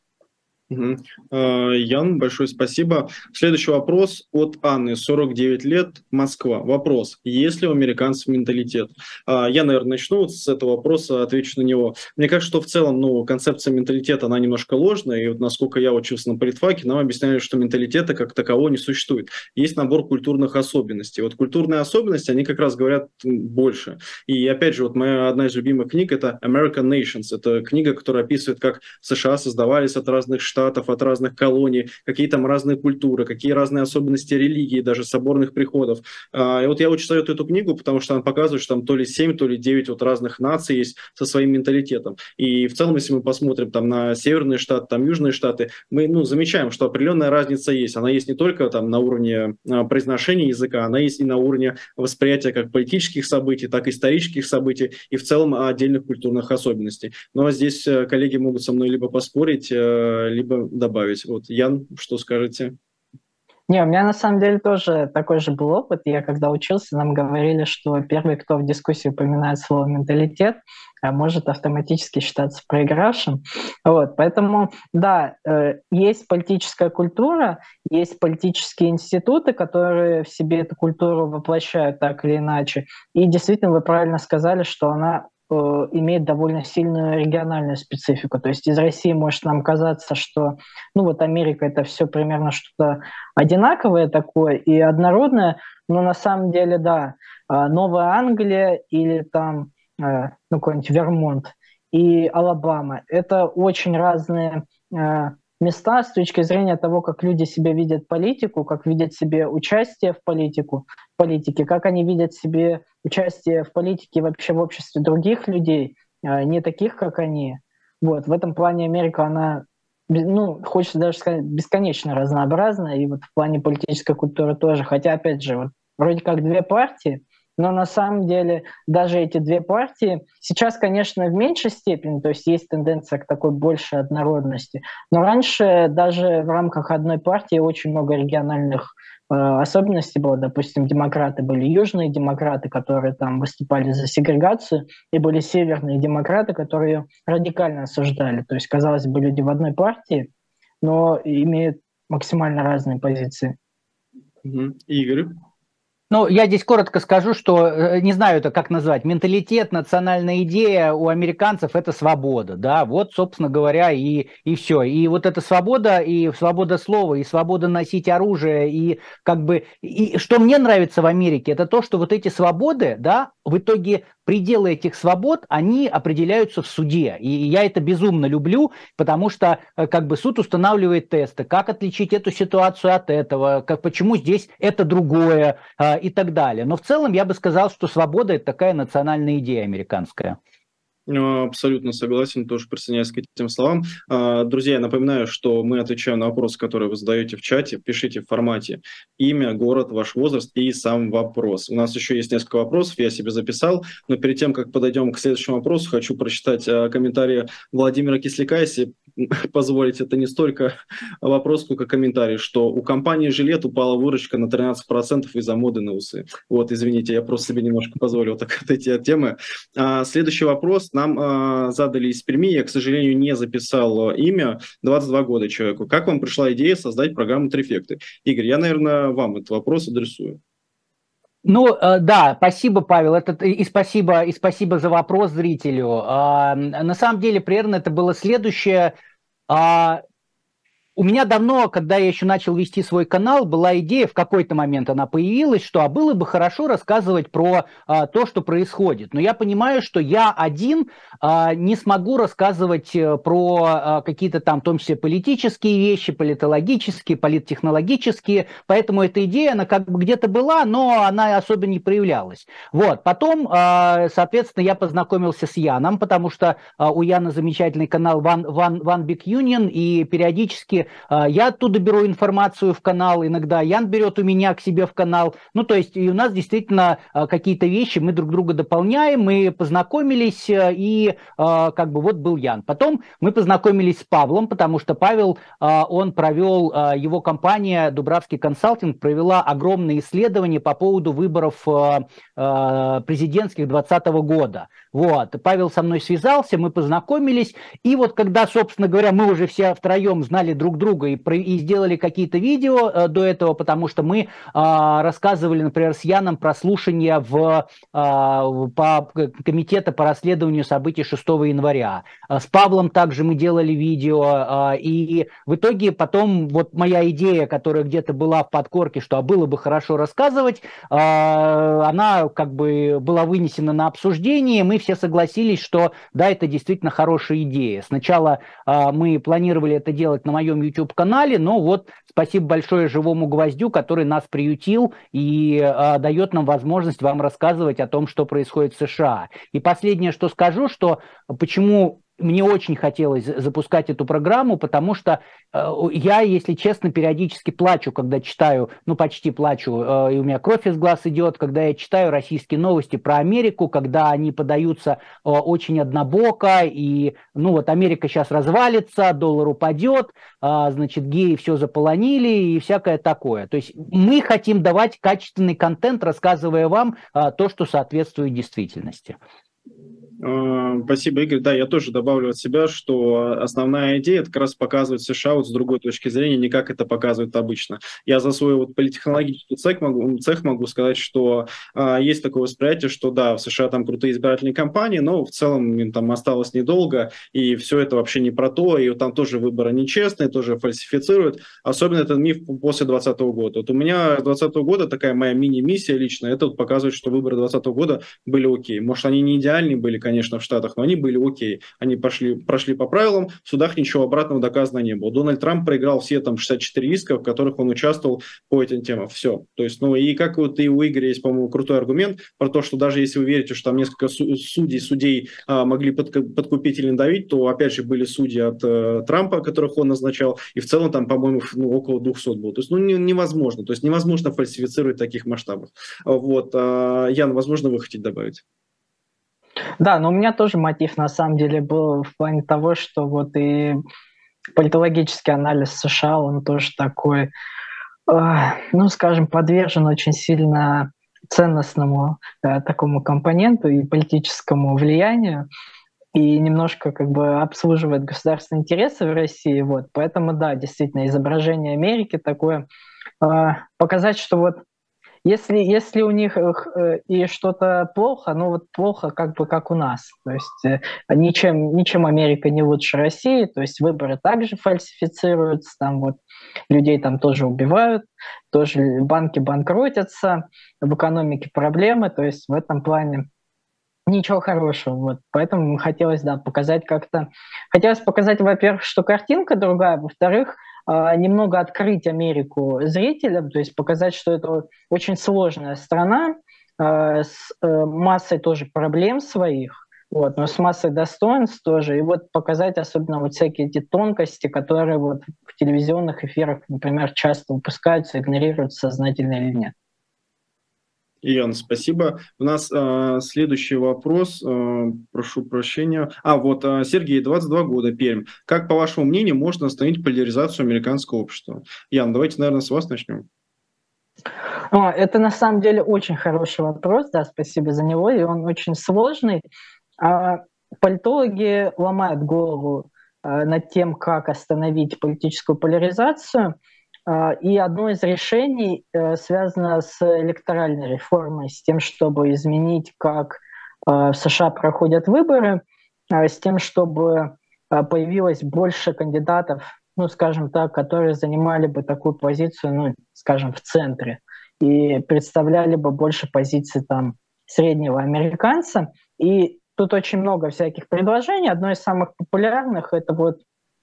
Угу. Ян, большое спасибо. Следующий вопрос от Анны, сорок девять лет, Москва. Вопрос: есть ли у американцев менталитет? Я, наверное, начну вот с этого вопроса, отвечу на него. Мне кажется, что в целом ну, концепция менталитета, она немножко ложная, и вот насколько я учился на политфаке, нам объясняли, что менталитета как такового не существует. Есть набор культурных особенностей. Вот культурные особенности, они как раз говорят больше. И опять же, вот моя одна из любимых книг – это American Nations. Это книга, которая описывает, как США создавались от разных штатов, штатов, от разных колоний, какие там разные культуры, какие разные особенности религии, даже соборных приходов. И вот я очень советую эту книгу, потому что она показывает, что там то ли семь, то ли девять вот разных наций есть со своим менталитетом. И в целом, если мы посмотрим там на северные штаты, там южные штаты, мы ну, замечаем, что определенная разница есть. Она есть не только там на уровне произношения языка, она есть и на уровне восприятия как политических событий, так и исторических событий, и в целом отдельных культурных особенностей. Но здесь коллеги могут со мной либо поспорить, либо добавить. Вот, Ян, что скажете?
Не, у меня на самом деле тоже такой же был опыт. Я когда учился, нам говорили, что первый, кто в дискуссии упоминает слово «менталитет», может автоматически считаться проигравшим. Вот, поэтому, да, есть политическая культура, есть политические институты, которые в себе эту культуру воплощают так или иначе. И действительно, вы правильно сказали, что она имеет довольно сильную региональную специфику. То есть из России может нам казаться, что ну вот Америка — это все примерно что-то одинаковое такое и однородное, но на самом деле, да, Новая Англия или там ну, какой-нибудь Вермонт и Алабама — это очень разные места с точки зрения того, как люди себе видят политику, как видят себе участие в политику, в политике, как они видят себе участие в политике вообще в обществе других людей, не таких, как они. Вот. В этом плане Америка, она, ну, хочется даже сказать, бесконечно разнообразна, и вот в плане политической культуры тоже. Хотя, опять же, вот, вроде как две партии, но на самом деле даже эти две партии сейчас, конечно, в меньшей степени, то есть есть тенденция к такой большей однородности, но раньше даже в рамках одной партии очень много региональных э, особенностей было. Допустим, демократы были южные демократы, которые там выступали за сегрегацию, и были северные демократы, которые радикально осуждали. То есть, казалось бы, люди в одной партии, но имеют максимально разные позиции.
Угу. Игорь?
Ну, я здесь коротко скажу, что, не знаю это как назвать, менталитет, национальная идея у американцев – это свобода, да, вот, собственно говоря, и, и все. И вот эта свобода, и свобода слова, и свобода носить оружие, и как бы, и что мне нравится в Америке, это то, что вот эти свободы, да, в итоге пределы этих свобод, они определяются в суде. И я это безумно люблю, потому что как бы суд устанавливает тесты, как отличить эту ситуацию от этого, как, почему здесь это другое э, и так далее. Но в целом я бы сказал, что свобода – это такая национальная идея американская.
Абсолютно согласен, тоже присоединяюсь к этим словам. Друзья, я напоминаю, что мы отвечаем на вопросы, которые вы задаете в чате. Пишите в формате имя, город, ваш возраст и сам вопрос. У нас еще есть несколько вопросов, я себе записал, но перед тем, как подойдем к следующему вопросу, хочу прочитать комментарии Владимира Кисляка, если позволите. Это не столько вопрос, сколько комментарий, что у компании «Жилет» упала выручка на тринадцать процентов из-за моды на усы. Вот, извините, я просто себе немножко позволил так отойти от темы. Следующий вопрос. Нам э, задали из Перми, я, к сожалению, не записал имя, двадцать два года человеку. Как вам пришла идея создать программу «Трифекты»? Игорь, я, наверное, вам этот вопрос адресую.
Ну, э, да, спасибо, Павел, это, и, спасибо, и спасибо за вопрос зрителю. Э, на самом деле, примерно это было следующее. Э, У меня давно, когда я еще начал вести свой канал, была идея, в какой-то момент она появилась, что а было бы хорошо рассказывать про а, то, что происходит. Но я понимаю, что я один а, не смогу рассказывать про а, какие-то там, в том числе, политические вещи, политологические, политтехнологические. Поэтому эта идея, она как бы где-то была, но она особо не проявлялась. Вот. Потом, а, соответственно, я познакомился с Яном, потому что а, у Яна замечательный канал One, One, One Big Union, и периодически я оттуда беру информацию в канал, иногда Ян берет у меня к себе в канал. Ну, то есть и у нас действительно какие-то вещи мы друг друга дополняем, мы познакомились, и как бы вот был Ян. Потом мы познакомились с Павлом, потому что Павел, он провел, его компания Дубравский консалтинг провела огромные исследования по поводу выборов президентских двадцатого года. Вот. Павел со мной связался, мы познакомились, и вот когда, собственно говоря, мы уже все втроем знали друг друг друга и, и сделали какие-то видео э, до этого, потому что мы э, рассказывали, например, с Яном про слушания в, э, по комитета по расследованию событий шестого января. С Павлом также мы делали видео, э, и в итоге потом вот моя идея, которая где-то была в подкорке, что а было бы хорошо рассказывать, э, она как бы была вынесена на обсуждение, мы все согласились, что да, это действительно хорошая идея. Сначала э, мы планировали это делать на моем YouTube-канале, но вот спасибо большое «Живому гвоздю», который нас приютил и э, дает нам возможность вам рассказывать о том, что происходит в США. И последнее, что скажу, что почему мне очень хотелось запускать эту программу, потому что э, я, если честно, периодически плачу, когда читаю, ну почти плачу, э, и у меня кровь из глаз идет, когда я читаю российские новости про Америку, когда они подаются э, очень однобоко, и ну вот Америка сейчас развалится, доллар упадет, э, значит, геи все заполонили и всякое такое. То есть мы хотим давать качественный контент, рассказывая вам э, то, что соответствует действительности.
Спасибо, Игорь. Да, я тоже добавлю от себя, что основная идея – это как раз показывать США вот с другой точки зрения, не как это показывают обычно. Я за свой вот политтехнологический цех могу, цех могу сказать, что а, есть такое восприятие, что да, в США там крутые избирательные кампании, но в целом им там осталось недолго, и все это вообще не про то, и там тоже выборы нечестные, тоже фальсифицируют. Особенно этот миф после двадцатого года. Вот у меня с двадцатого года такая моя мини-миссия личная, это вот показывает, что выборы двадцатого года были окей. Может, они не идеальные были, конечно, конечно, в Штатах, но они были окей. Они пошли, прошли по правилам, в судах ничего обратного доказано не было. Дональд Трамп проиграл все там шестьдесят четыре иска, в которых он участвовал по этим темам. Все. То есть, ну и как вот и у Игоря есть, по-моему, крутой аргумент про то, что даже если вы верите, что там несколько судей, судей а, могли подкупить или надавить, то, опять же, были судьи от а, Трампа, которых он назначал, и в целом там, по-моему, ну, около двухсот было. То есть, ну, не, невозможно. То есть, невозможно фальсифицировать в таких масштабах. Вот. А, Ян, возможно, вы хотите добавить?
Да, но у меня тоже мотив на самом деле был в плане того, что вот и политологический анализ США, он тоже такой, э, ну, скажем, подвержен очень сильно ценностному э, такому компоненту и политическому влиянию, и немножко как бы обслуживает государственные интересы в России. Вот. Поэтому, да, действительно, изображение Америки такое, э, показать, что вот Если, если у них э, и что-то плохо, ну вот плохо как бы как у нас. То есть э, ничем, ничем Америка не лучше России, то есть выборы также фальсифицируются, там вот людей там тоже убивают, тоже банки банкротятся, в экономике проблемы, то есть в этом плане ничего хорошего. Вот. Поэтому хотелось, да, показать как-то... Хотелось показать, во-первых, что картинка другая, во-вторых, немного открыть Америку зрителям, то есть показать, что это очень сложная страна с массой тоже проблем своих, вот, но с массой достоинств тоже, и вот показать особенно вот всякие эти тонкости, которые вот в телевизионных эфирах, например, часто упускаются, игнорируются сознательно или нет.
Ян, спасибо. У нас э, следующий вопрос, э, прошу прощения. А, вот, э, Сергей, двадцать два года, Пермь. Как, по вашему мнению, можно остановить поляризацию американского общества? Ян, давайте, наверное, с вас начнем.
О, это на самом деле очень хороший вопрос, да, спасибо за него, и он очень сложный. А политологи ломают голову э, над тем, как остановить политическую поляризацию. И одно из решений связано с электоральной реформой, с тем, чтобы изменить, как в США проходят выборы, с тем, чтобы появилось больше кандидатов, ну, скажем так, которые занимали бы такую позицию, ну, скажем, в центре, и представляли бы больше позиций там среднего американца. И тут очень много всяких предложений. Одно из самых популярных — это вот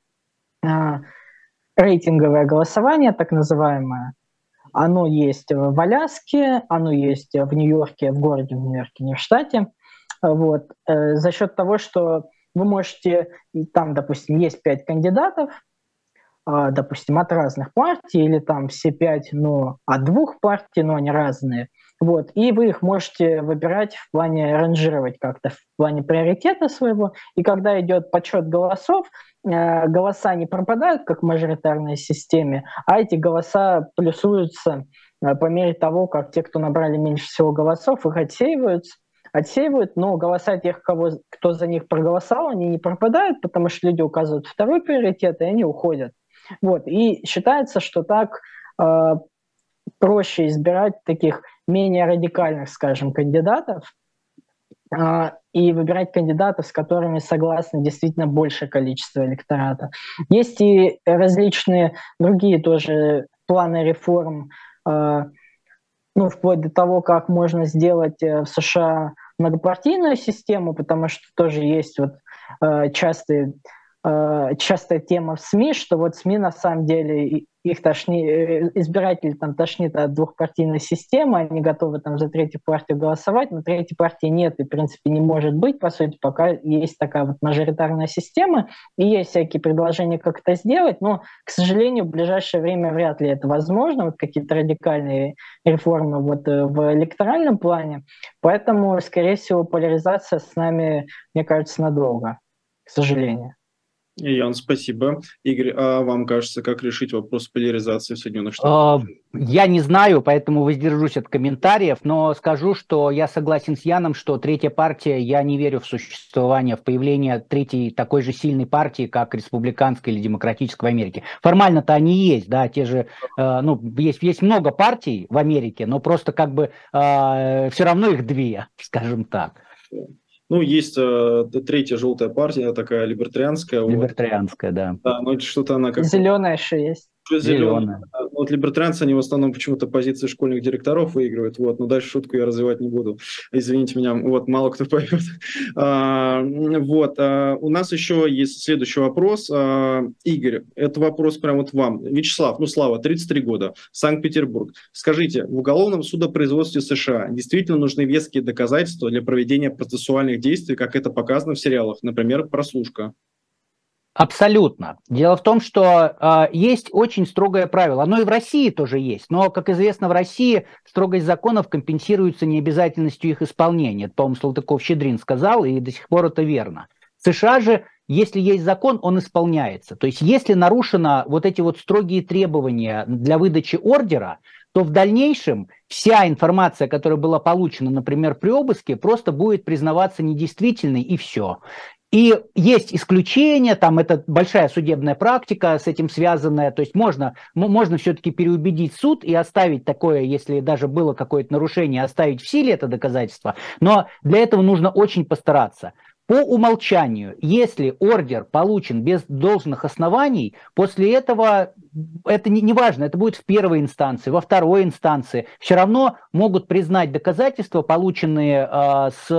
рейтинговое голосование, так называемое. Оно есть в Аляске, оно есть в Нью-Йорке, в городе в Нью-Йорке, не в штате. Вот. За счет того, что вы можете, там, допустим, есть пять кандидатов, допустим, от разных партий, или там все пять, но от двух партий, но они разные. Вот. И вы их можете выбирать в плане, ранжировать как-то в плане приоритета своего. И когда идет подсчет голосов, голоса не пропадают, как в мажоритарной системе, а эти голоса плюсуются по мере того, как те, кто набрали меньше всего голосов, их отсеиваются, отсеивают, но голоса тех, кого, кто за них проголосовал, они не пропадают, потому что люди указывают второй приоритет, и они уходят. Вот. И считается, что так э, проще избирать таких менее радикальных, скажем, кандидатов, э, и выбирать кандидатов, с которыми согласно действительно большее количество электората. Есть и различные другие тоже планы реформ, э, ну, вплоть до того, как можно сделать в США многопартийную систему, потому что тоже есть вот э, частые, э, частая тема в СМИ, что вот СМИ на самом деле их тошни, избиратели там тошнит от двухпартийной системы, они готовы там за третью партию голосовать, но третьей партии нет и, в принципе, не может быть, по сути, пока есть такая вот мажоритарная система, и есть всякие предложения, как это сделать, но, к сожалению, в ближайшее время вряд ли это возможно, вот какие-то радикальные реформы вот в электоральном плане, поэтому, скорее всего, поляризация с нами, мне кажется, надолго, к сожалению.
Ян, спасибо. Игорь, а вам кажется, как решить вопрос поляризации в Соединенных Штатах?
Я не знаю, поэтому воздержусь от комментариев, но скажу, что я согласен с Яном, что третья партия, я не верю в существование, в появление третьей такой же сильной партии, как республиканская или демократическая в Америке. Формально-то они есть, да, те же, ну, есть, есть много партий в Америке, но просто как бы э, все равно их две, скажем так.
Ну, есть э, третья желтая партия, такая либертарианская.
Либертарианская, вот. Да.
Да, но что-то она как...
Зеленая еще есть.
Зеленая. Вот либертарианцы, они в основном почему-то позиции школьных директоров выигрывают, вот, но дальше шутку я развивать не буду, извините меня, вот, мало кто поймет. А, вот, а, у нас еще есть следующий вопрос. А, Игорь, это вопрос прямо вот вам. Вячеслав, ну, Слава, тридцать три года, Санкт-Петербург. Скажите, в уголовном судопроизводстве США действительно нужны веские доказательства для проведения процессуальных действий, как это показано в сериалах, например, «Прослушка»?
Абсолютно. Дело в том, что э, есть очень строгое правило. Оно и в России тоже есть. Но, как известно, в России строгость законов компенсируется необязательностью их исполнения. Это, по-моему, Салтыков-Щедрин сказал, и до сих пор это верно. В США же, если есть закон, он исполняется. То есть, если нарушены вот эти вот строгие требования для выдачи ордера, то в дальнейшем вся информация, которая была получена, например, при обыске, просто будет признаваться недействительной, и все. И есть исключения, там это большая судебная практика с этим связанная, то есть можно, можно все-таки переубедить суд и оставить такое, если даже было какое-то нарушение, оставить в силе это доказательство, но для этого нужно очень постараться. По умолчанию, если ордер получен без должных оснований, после этого это не, не важно, это будет в первой инстанции, во второй инстанции, все равно могут признать доказательства, полученные э, с,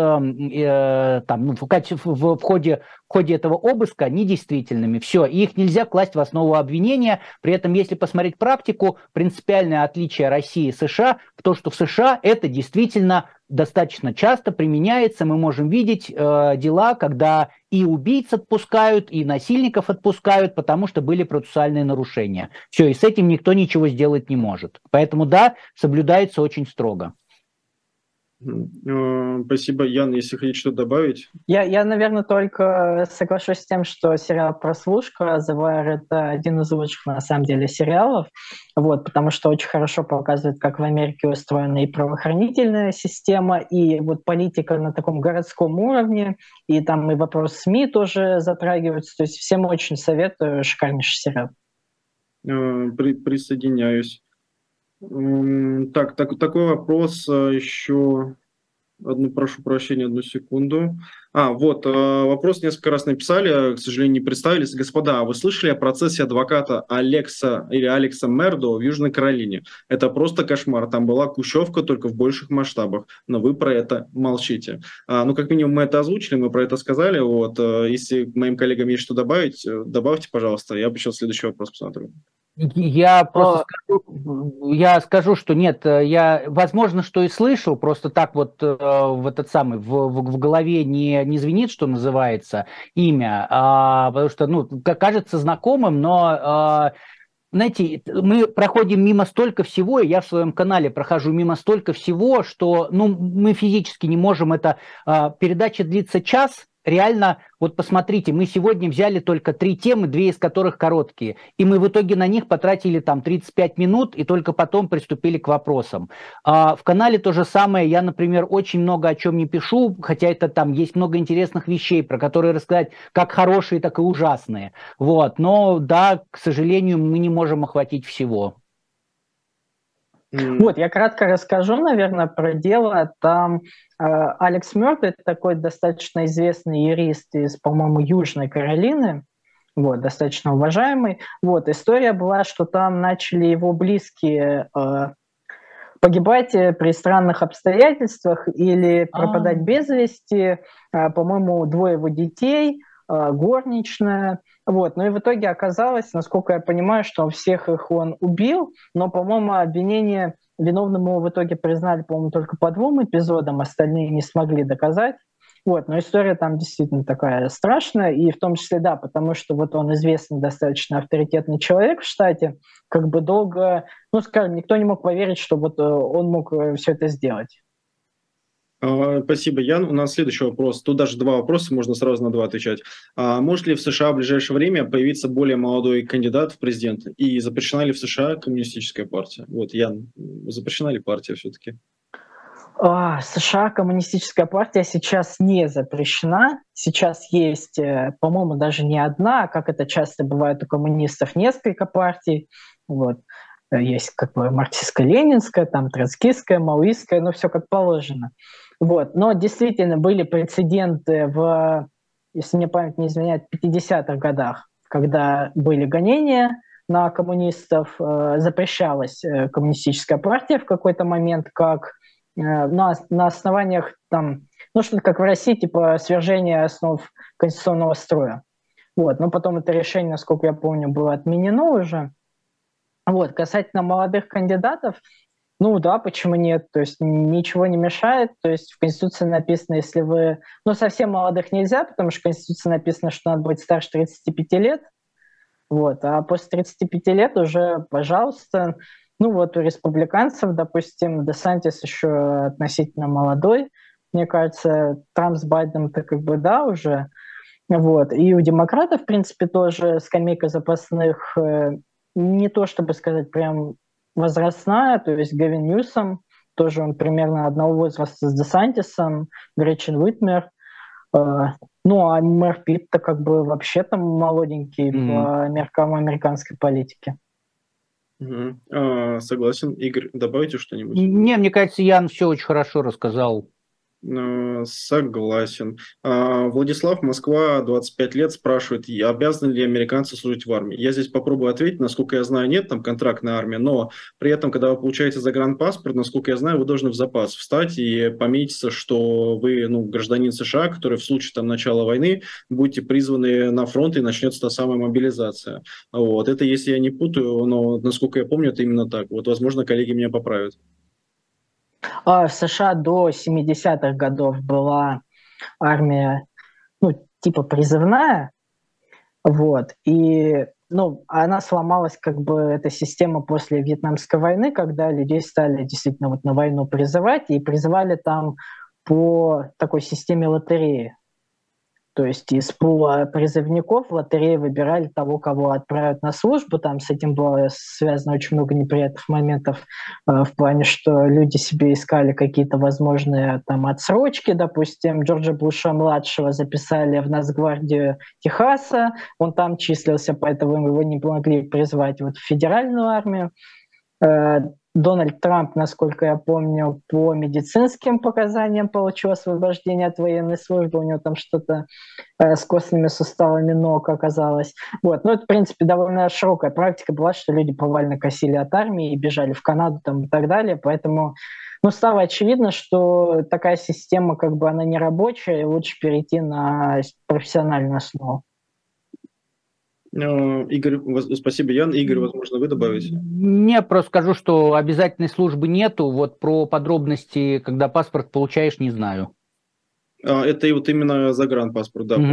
э, там, ну, в, в, в, ходе, в ходе этого обыска, недействительными. Все, и их нельзя класть в основу обвинения. При этом, если посмотреть практику, принципиальное отличие России и США в том, что в США это действительно достаточно часто применяется. Мы можем видеть э, дела, когда и убийц отпускают, и насильников отпускают, потому что были процессуальные нарушения. Все, и с этим никто ничего сделать не может. Поэтому да, соблюдается очень строго.
Спасибо, Ян, если хотите что-то добавить.
Я, я, наверное, только соглашусь с тем, что сериал «Прослушка» The Wire — это один из лучших, на самом деле, сериалов, вот, потому что очень хорошо показывает, как в Америке устроена и правоохранительная система, и вот политика на таком городском уровне, и там и вопрос СМИ тоже затрагиваются. То есть всем очень советую, шикарнейший сериал.
При, присоединяюсь. Так, так, такой вопрос еще. Одну, прошу прощения, одну секунду. А, вот, вопрос несколько раз написали, к сожалению, не представились. Господа, вы слышали о процессе адвоката Алекса или Алекса Мердо в Южной Каролине? Это просто кошмар. Там была кущевка только в больших масштабах, но вы про это молчите. А, ну, как минимум, мы это озвучили, мы про это сказали. Вот, если моим коллегам есть что добавить, добавьте, пожалуйста. Я бы сейчас следующий вопрос посмотрю.
Я просто скажу, я скажу, что нет, я, возможно, что и слышал, просто так вот в этот самый, в, в, в голове не, не звенит, что называется, имя, а, потому что, ну, кажется знакомым, но... А, знаете, мы проходим мимо столько всего, и я в своем канале прохожу мимо столько всего, что, ну, мы физически не можем это... А, передача длится час, реально, вот посмотрите, мы сегодня взяли только три темы, две из которых короткие, и мы в итоге на них потратили там тридцать пять минут, и только потом приступили к вопросам. А в канале то же самое, я, например, очень много о чем не пишу, хотя это там есть много интересных вещей, про которые рассказать как хорошие, так и ужасные. Вот, но да, к сожалению, мы не можем охватить всего.
Вот, я кратко расскажу, наверное, про дело. Там э, Алекс Мёрд, это такой достаточно известный юрист из, по-моему, Южной Каролины, вот, достаточно уважаемый. Вот, история была, что там начали его близкие э, погибать при странных обстоятельствах или пропадать А-а-а. без вести. Э, по-моему, двое его детей, э, горничная. Вот. Ну и в итоге оказалось, насколько я понимаю, что всех их он убил, но, по-моему, обвинение виновным его в итоге признали, по-моему, только по двум эпизодам, остальные не смогли доказать. Вот. Но история там действительно такая страшная, и в том числе, да, потому что вот он известный, достаточно авторитетный человек в штате, как бы долго, ну, скажем, никто не мог поверить, что вот он мог все это сделать.
Спасибо, Ян. У нас следующий вопрос. Тут даже два вопроса, можно сразу на два отвечать. А может ли в США в ближайшее время появиться более молодой кандидат в президенты? И запрещена ли в США коммунистическая партия? Вот, Ян, запрещена ли партия все-таки?
В США коммунистическая партия сейчас не запрещена. Сейчас есть, по-моему, даже не одна, как это часто бывает у коммунистов, несколько партий. Вот. Есть как бы марксистско-ленинская, там троцкистская, маоистская, но все как положено. Вот. Но действительно были прецеденты в, если мне память не изменяет, в пятидесятых годах, когда были гонения на коммунистов, э, запрещалась э, коммунистическая партия в какой-то момент, как э, на, на основаниях, там, ну что-то как в России, типа свержения основ конституционного строя. Вот. Но потом это решение, насколько я помню, было отменено уже. Вот. Касательно молодых кандидатов, ну да, почему нет? То есть ничего не мешает. То есть в Конституции написано, если вы... Ну, совсем молодых нельзя, потому что в Конституции написано, что надо быть старше тридцати пяти лет. Вот. А после тридцати пяти лет уже, пожалуйста. Ну вот у республиканцев, допустим, Десантис еще относительно молодой. Мне кажется, Трамп с Байденом-то как бы да уже. Вот. И у демократов, в принципе, тоже скамейка запасных не то, чтобы сказать прям возрастная, то есть Гэвин Ньюсом, тоже он примерно одного возраста с Десантисом, Гретчен Уитмер. Ну, а мэр Питт-то как бы вообще там молоденький mm-hmm. по меркам американской политики.
Mm-hmm. А, согласен. Игорь, добавите что-нибудь?
Не, мне кажется, Ян все очень хорошо рассказал.
Согласен. Владислав, Москва, двадцать пять лет, спрашивает, обязаны ли американцы служить в армии. Я здесь попробую ответить. Насколько я знаю, нет там контрактной армии, но при этом, когда вы получаете загранпаспорт, насколько я знаю, вы должны в запас встать и пометиться, что вы ну, гражданин США, который в случае там, начала войны будете призваны на фронт и начнется та самая мобилизация. Вот. Это, если я не путаю, но насколько я помню, это именно так. Вот, возможно, коллеги меня поправят.
В США до семидесятых годов была армия, ну, типа призывная, вот, и, ну, она сломалась, как бы, эта система после Вьетнамской войны, когда людей стали действительно вот на войну призывать, и призывали там по такой системе лотереи. То есть из пула призывников в лотерее выбирали того, кого отправят на службу. Там с этим было связано очень много неприятных моментов э, в плане, что люди себе искали какие-то возможные там отсрочки. Допустим, Джорджа Буша-младшего записали в Нацгвардию Техаса. Он там числился, поэтому его не могли призвать вот в федеральную армию. Э, Дональд Трамп, насколько я помню, по медицинским показаниям получил освобождение от военной службы. У него там что-то э, с костными суставами ног оказалось. Вот. Ну, это, в принципе, довольно широкая практика была, что люди повально косили от армии и бежали в Канаду там, и так далее. Поэтому ну, стало очевидно, что такая система, как бы, она не рабочая, и лучше перейти на профессиональную основу.
Игорь, спасибо, Ян. Игорь, возможно, вы добавите?
Не, просто скажу, что обязательной службы нету. Вот про подробности, когда паспорт получаешь, не знаю.
Это и вот именно загранпаспорт, да.
Угу.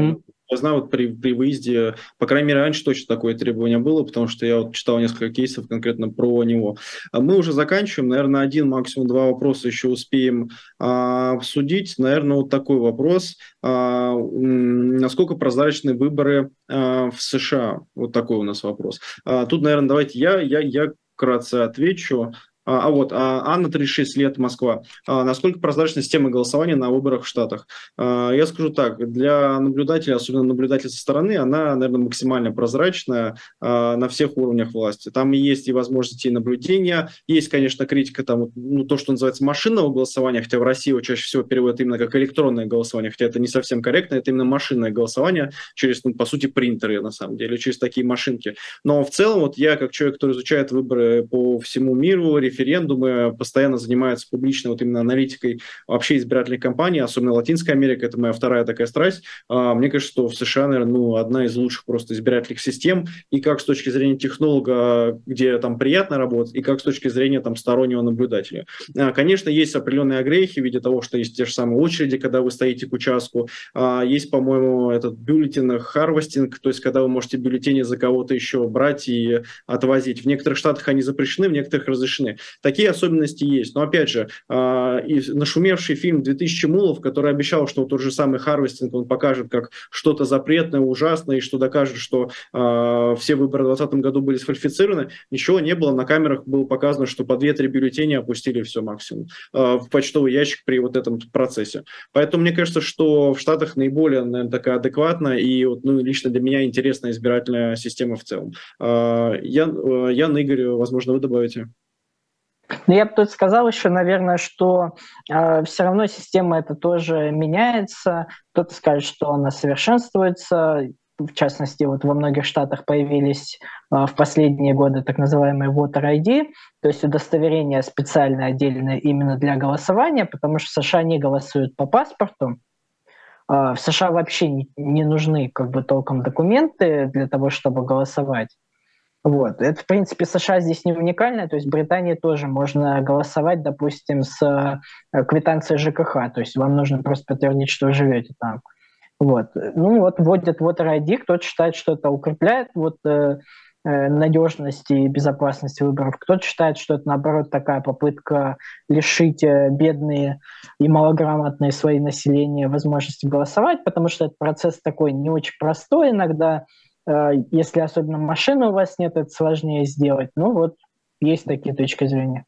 Я знаю, вот при, при выезде, по крайней мере, раньше точно такое требование было, потому что я вот читал несколько кейсов конкретно про него. А мы уже заканчиваем, наверное, один, максимум два вопроса еще успеем а, обсудить. Наверное, вот такой вопрос. А, насколько прозрачны выборы а, в США? Вот такой у нас вопрос. А, тут, наверное, давайте я, я, я вкратце отвечу. А, а вот, а, Анна, тридцать шесть лет, Москва. А, насколько прозрачна система голосования на выборах в Штатах? А, я скажу так, для наблюдателя, особенно наблюдателя со стороны, она, наверное, максимально прозрачная а, на всех уровнях власти. Там есть и возможности наблюдения, есть, конечно, критика, там, ну, то, что называется машинного голосования, хотя в России его чаще всего переводят именно как электронное голосование, хотя это не совсем корректно, это именно машинное голосование через, ну, по сути, принтеры, на самом деле, через такие машинки. Но в целом, вот я, как человек, который изучает выборы по всему миру, референдумы, постоянно занимается публичной вот именно аналитикой вообще избирательных кампаний, особенно Латинская Америка, это моя вторая такая страсть. Мне кажется, что в США, наверное, ну, одна из лучших просто избирательных систем, и как с точки зрения технолога, где там приятно работать, и как с точки зрения там стороннего наблюдателя. Конечно, есть определенные огрехи в виде того, что есть те же самые очереди, когда вы стоите к участку, есть, по-моему, этот бюллетен харвестинг, то есть когда вы можете бюллетени за кого-то еще брать и отвозить. В некоторых штатах они запрещены, в некоторых разрешены. Такие особенности есть. Но, опять же, э, нашумевший фильм «две тысячи мулов», который обещал, что тот же самый харвестинг, он покажет как что-то запретное, ужасное, и что докажет, что э, все выборы в двадцатом году были сфальсифицированы, ничего не было. На камерах было показано, что по две-три бюллетени опустили все максимум э, в почтовый ящик при вот этом процессе. Поэтому мне кажется, что в Штатах наиболее, наверное, такая адекватная и вот, ну, лично для меня интересная избирательная система в целом. Э, я, э, Ян, Игорь, возможно, вы добавите.
Но я бы тут сказал еще, наверное, что э, все равно система эта тоже меняется. Кто-то скажет, что она совершенствуется. В частности, вот во многих штатах появились э, в последние годы так называемые Voter ай ди, то есть удостоверение специальное, отдельное именно для голосования, потому что в США не голосуют по паспорту. Э, в США вообще не, не нужны как бы толком документы для того, чтобы голосовать. Вот. Это, в принципе, США здесь не уникально, то есть в Британии тоже можно голосовать, допустим, с квитанцией ЖКХ, то есть вам нужно просто подтвердить, что вы живете там. Вот. Ну вот вводят Voter ай ди, кто-то считает, что это укрепляет вот, э, надежность и безопасность выборов, кто-то считает, что это, наоборот, такая попытка лишить бедные и малограмотные свои населения возможности голосовать, потому что этот процесс такой не очень простой иногда. Если особенно машины у вас нет, это сложнее сделать. Ну вот, есть такие точки зрения.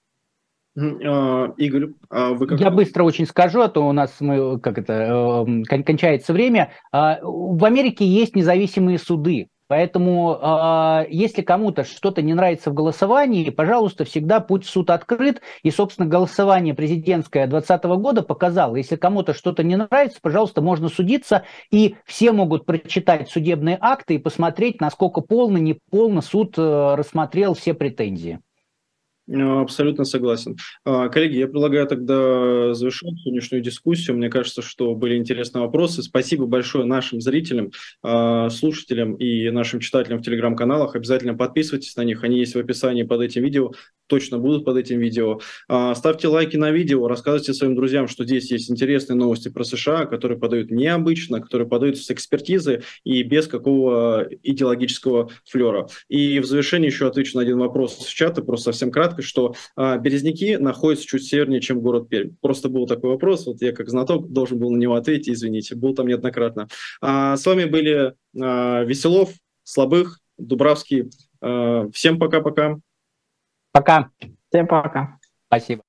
Игорь, а вы как?
Я быстро очень скажу, а то у нас мы, как это, кончается время. В Америке есть независимые суды. Поэтому, э, если кому-то что-то не нравится в голосовании, пожалуйста, всегда путь в суд открыт. И, собственно, голосование президентское двадцатого года показало, если кому-то что-то не нравится, пожалуйста, можно судиться. И все могут прочитать судебные акты и посмотреть, насколько полно, неполно суд э, рассмотрел все претензии.
Абсолютно согласен. Коллеги, я предлагаю тогда завершить сегодняшнюю дискуссию. Мне кажется, что были интересные вопросы. Спасибо большое нашим зрителям, слушателям и нашим читателям в телеграм-каналах. Обязательно подписывайтесь на них, они есть в описании под этим видео, точно будут под этим видео. Ставьте лайки на видео, рассказывайте своим друзьям, что здесь есть интересные новости про США, которые подают необычно, которые подают с экспертизы и без какого идеологического флера. И в завершении еще отвечу на один вопрос с чата, просто совсем кратко, что а, Березники находятся чуть севернее, чем город Пермь. Просто был такой вопрос, вот я как знаток должен был на него ответить, извините, был там неоднократно. А, с вами были а, Веселов, Слабых, Дубравский. А, всем пока-пока.
Пока.
Всем пока.
Спасибо.